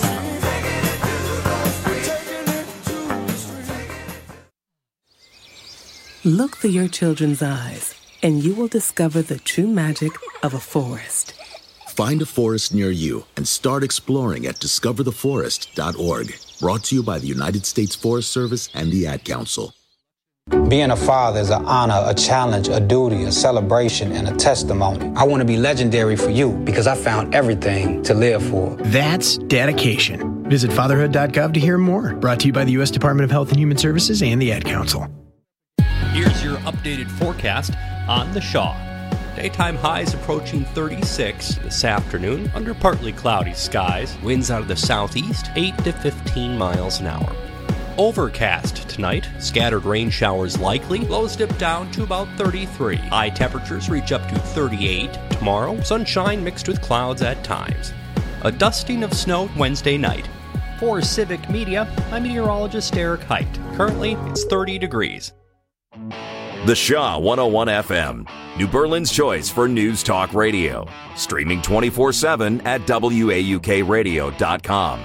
Speaker 9: Look through your children's eyes, and you will discover the true magic of a forest.
Speaker 10: Find a forest near you and start exploring at discover the forest dot org. Brought to you by the United States Forest Service and the Ad Council.
Speaker 12: Being a father is an honor, a challenge, a duty, a celebration, and a testimony. I want to be legendary for you because I found everything to live for.
Speaker 13: That's dedication. Visit fatherhood dot gov to hear more. Brought to you by the U S Department of Health and Human Services and the Ad Council.
Speaker 24: Here's your updated forecast on the Shaw. Daytime highs approaching thirty-six this afternoon under partly cloudy skies. Winds out of the southeast, eight to fifteen miles an hour. Overcast tonight. Scattered rain showers likely. Lows dip down to about thirty-three. High temperatures reach up to thirty-eight tomorrow. Sunshine mixed with clouds at times. A dusting of snow Wednesday night. For Civic Media, I'm meteorologist Eric Height. Currently, it's thirty degrees.
Speaker 1: The Shaw one oh one F M, New Berlin's choice for news talk radio. Streaming twenty-four seven at W A U K radio dot com.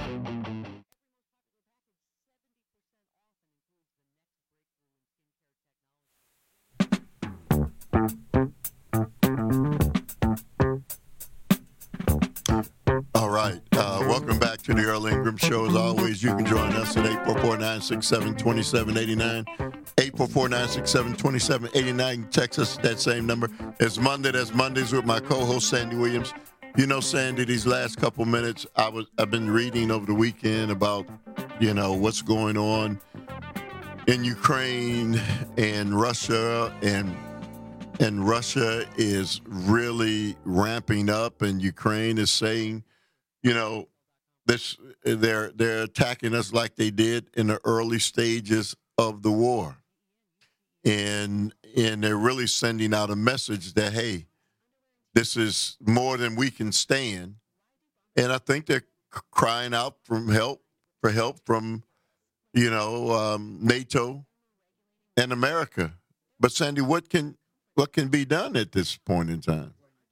Speaker 19: All right. Uh, welcome back to the Earl Ingram Show. As always, you can join us at eight four four, nine six seven, two seven eight nine. eight four four, nine six seven, two seven eight nine. Text us that same number. It's Monday. That's Mondays with my co-host, Sandy Williams. You know, Sandy, these last couple minutes, I was, I've been reading over the weekend about, you know, what's going on in Ukraine and Russia, and and Russia is really ramping up, and Ukraine is saying, you know, this they're they're attacking us like they did in the early stages of the war, and and they're really sending out a message that, hey, this is more than we can stand, and I think they're crying out from help for help from, you know, um, NATO and America. But Sandy, what can what can be done at this point in time?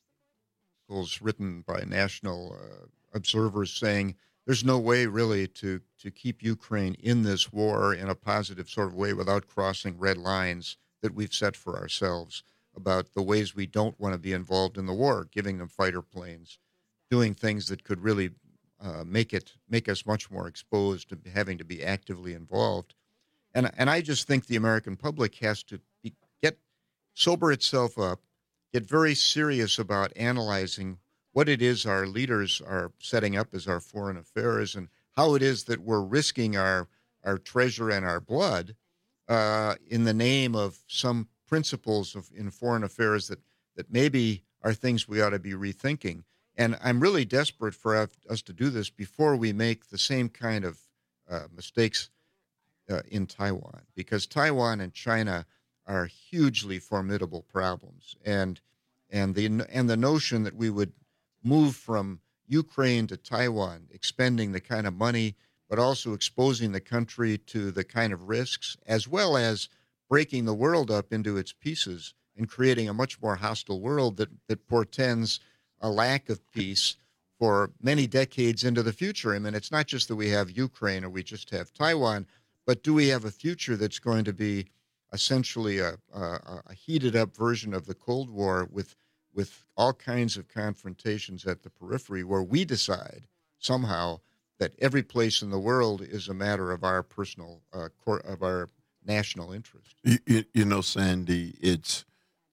Speaker 17: Articles written by national uh, observers saying there's no way really to, to keep Ukraine in this war in a positive sort of way without crossing red lines that we've set for ourselves about the ways we don't want to be involved in the war, giving them fighter planes, doing things that could really uh, make it make us much more exposed to having to be actively involved. And and I just think the American public has to be, get sober itself up, get very serious about analyzing what it is our leaders are setting up as our foreign affairs and how it is that we're risking our, our treasure and our blood uh, in the name of some principles of in foreign affairs that, that maybe are things we ought to be rethinking. And I'm really desperate for us to do this before we make the same kind of uh, mistakes uh, in Taiwan, because Taiwan and China are hugely formidable problems. And and the and the notion that we would move from Ukraine to Taiwan, expending the kind of money, but also exposing the country to the kind of risks, as well as breaking the world up into its pieces and creating a much more hostile world that, that portends a lack of peace for many decades into the future. I mean, it's not just that we have Ukraine or we just have Taiwan, but do we have a future that's going to be essentially a, a, a heated up version of the Cold War with with all kinds of confrontations at the periphery where we decide somehow that every place in the world is a matter of our personal, uh, core, of our national interest.
Speaker 19: You, you, you know, Sandy, it's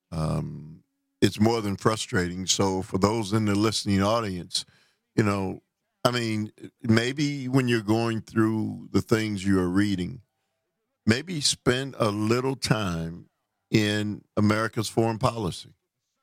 Speaker 19: um, it's more than frustrating. So for those in the listening audience, you know, I mean, maybe when you're going through the things you are reading, maybe spend a little time in America's foreign policy.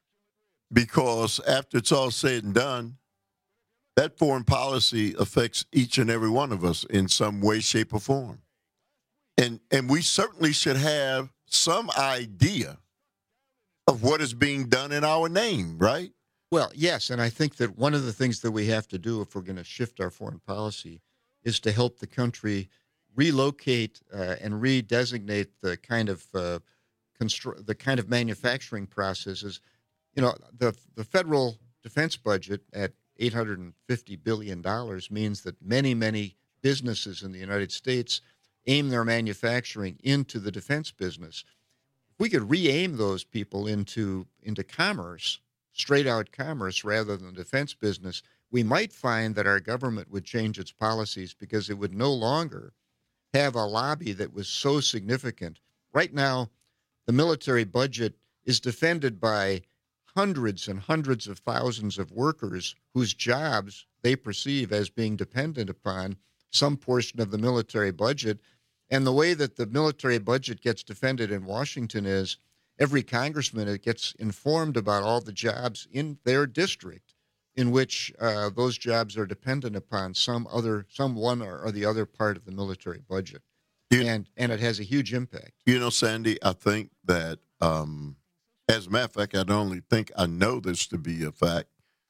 Speaker 19: Because after it's all said and done, that foreign policy affects each and every one of us in some way, shape, or form. And and we certainly should have some idea of what is being done in our name, right?
Speaker 17: Well, yes, and I think that one of the things that we have to do if we're going to shift our foreign policy is to help the country relocate uh, and redesignate the kind of uh, constru- the kind of manufacturing processes. you know, the the federal defense budget at eight hundred fifty billion dollars means that many, many businesses in the United States aim their manufacturing into the defense business. If we could re-aim those people into into commerce, straight out commerce rather than the defense business, we might find that our government would change its policies because it would no longer have a lobby that was so significant. Right now, the military budget is defended by hundreds and hundreds of thousands of workers whose jobs they perceive as being dependent upon some portion of the military budget. And the way that the military budget gets defended in Washington is every congressman gets informed about all the jobs in their district in which uh, those jobs are dependent upon some other, some one or, or the other part of the military budget. You, and and it has a huge impact.
Speaker 19: You know, Sandy, I think that, um, as a matter of fact, I don't only think I know this to be a fact,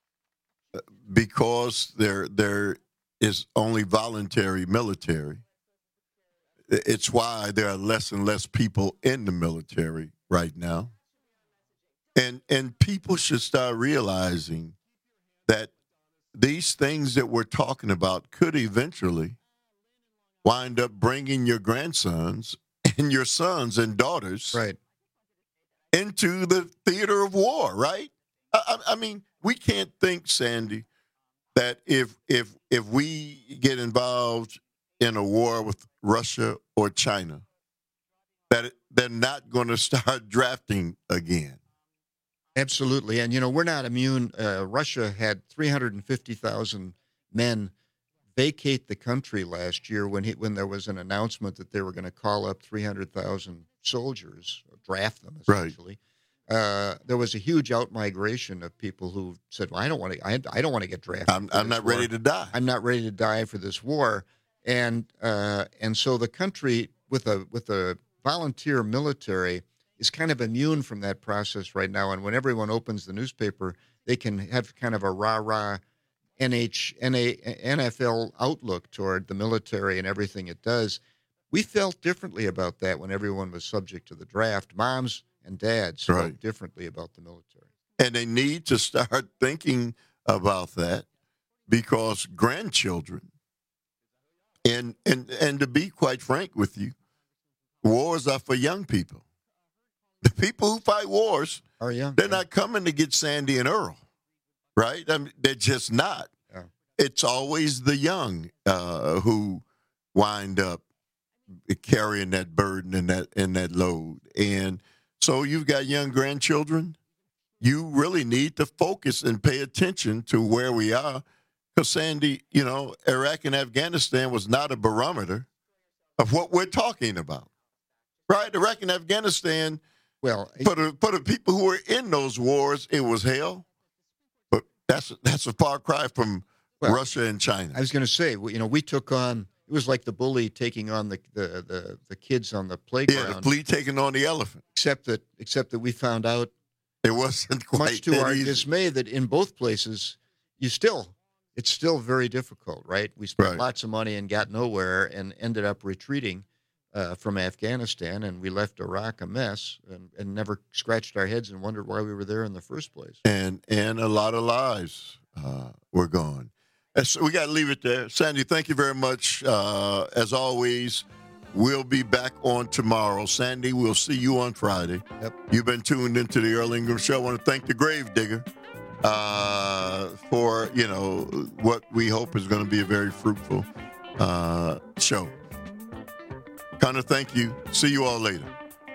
Speaker 19: because there there is only voluntary military. It's why there are less and less people in the military right now. And and people should start realizing that these things that we're talking about could eventually wind up bringing your grandsons and your sons and daughters
Speaker 17: right
Speaker 19: into the theater of war, right? I, I, I mean, we can't think, Sandy, that if if if we get involved in a war with Russia or China, that it, they're not going to start drafting again.
Speaker 17: Absolutely. And, you know, we're not immune. Uh, Russia had three hundred fifty thousand men vacate the country last year when he, when there was an announcement that they were going to call up three hundred thousand soldiers, or draft them, essentially. Right. Uh, there was a huge outmigration of people who said, well, I don't want to I, I don't want to get drafted.
Speaker 19: I'm, I'm not war. ready to die.
Speaker 17: I'm not ready to die for this war. And uh, and so the country with a with a volunteer military is kind of immune from that process right now. And when everyone opens the newspaper, they can have kind of a rah-rah N H, N F L outlook toward the military and everything it does. We felt differently about that when everyone was subject to the draft. Moms and dads felt
Speaker 19: right.
Speaker 17: differently about the military.
Speaker 19: And they need to start thinking about that, because grandchildren, and and and to be quite frank with you, wars are for young people. The people who fight wars
Speaker 17: are young.
Speaker 19: They're not coming to get Sandy and Earl, right? I mean, they're just not.
Speaker 17: Yeah.
Speaker 19: It's always the young uh, who wind up carrying that burden and that and that load. And so you've got young grandchildren. You really need to focus and pay attention to where we are. Because, Sandy, you know, Iraq and Afghanistan was not a barometer of what we're talking about. Right? Iraq and Afghanistan,
Speaker 17: well,
Speaker 19: for the, for the people who were in those wars, it was hell. But that's, that's a far cry from well, Russia and China.
Speaker 17: I was going to say, you know, we took on, it was like the bully taking on the, the, the, the kids on the playground.
Speaker 19: Yeah, the flea taking on the elephant.
Speaker 17: Except that, except that we found out,
Speaker 19: it wasn't quite
Speaker 17: much to our
Speaker 19: easy.
Speaker 17: dismay, that in both places, you still, it's still very difficult, right? We spent
Speaker 19: right.
Speaker 17: lots of money and got nowhere and ended up retreating uh, from Afghanistan, and we left Iraq a mess and, and never scratched our heads and wondered why we were there in the first place.
Speaker 19: And and a lot of lives uh, were gone. So we got to leave it there. Sandy, thank you very much. Uh, as always, we'll be back on tomorrow. Sandy, we'll see you on Friday.
Speaker 17: Yep.
Speaker 19: You've been tuned into the Earl Ingram Show. I want to thank the Gravedigger uh, for, you know, what we hope is going to be a very fruitful uh, show. Connor, thank you. See you all later.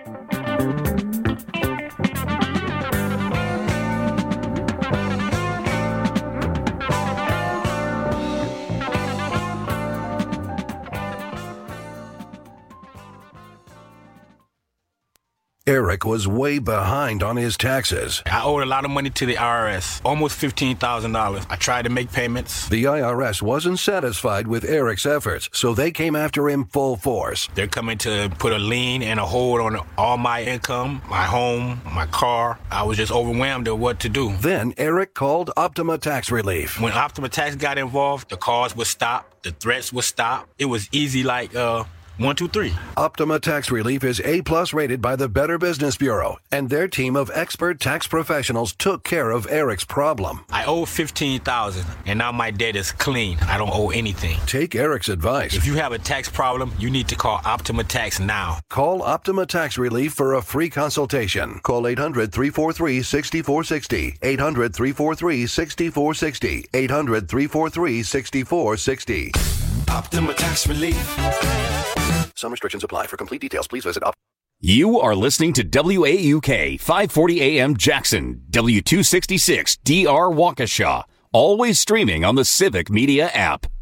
Speaker 18: Eric was way behind on his taxes.
Speaker 20: I owed a lot of money to the I R S, almost fifteen thousand dollars. I tried to make payments.
Speaker 18: The I R S wasn't satisfied with Eric's efforts, so they came after him full force.
Speaker 20: They're coming to put a lien and a hold on all my income, my home, my car. I was just overwhelmed at what to do.
Speaker 18: Then Eric called Optima Tax Relief.
Speaker 20: When Optima Tax got involved, the calls would stop, the threats would stop. It was easy like uh, One, two, three.
Speaker 18: Optima Tax Relief is A-plus rated by the Better Business Bureau, and their team of expert tax professionals took care of Eric's problem.
Speaker 20: I owe fifteen thousand dollars, and now my debt is clean. I don't owe anything.
Speaker 18: Take Eric's advice.
Speaker 20: If you have a tax problem, you need to call Optima Tax now.
Speaker 18: Call Optima Tax Relief for a free consultation. Call eight hundred, three four three, six four six zero. eight hundred, three four three, six four six zero. eight hundred, three four three, six four six zero.
Speaker 2: Optima Tax Relief.
Speaker 18: Some restrictions apply. For complete details, please visit Optima.
Speaker 1: You are listening to W A U K five forty A M Jackson, W two sixty-six D R Waukesha. Always streaming on the Civic Media app.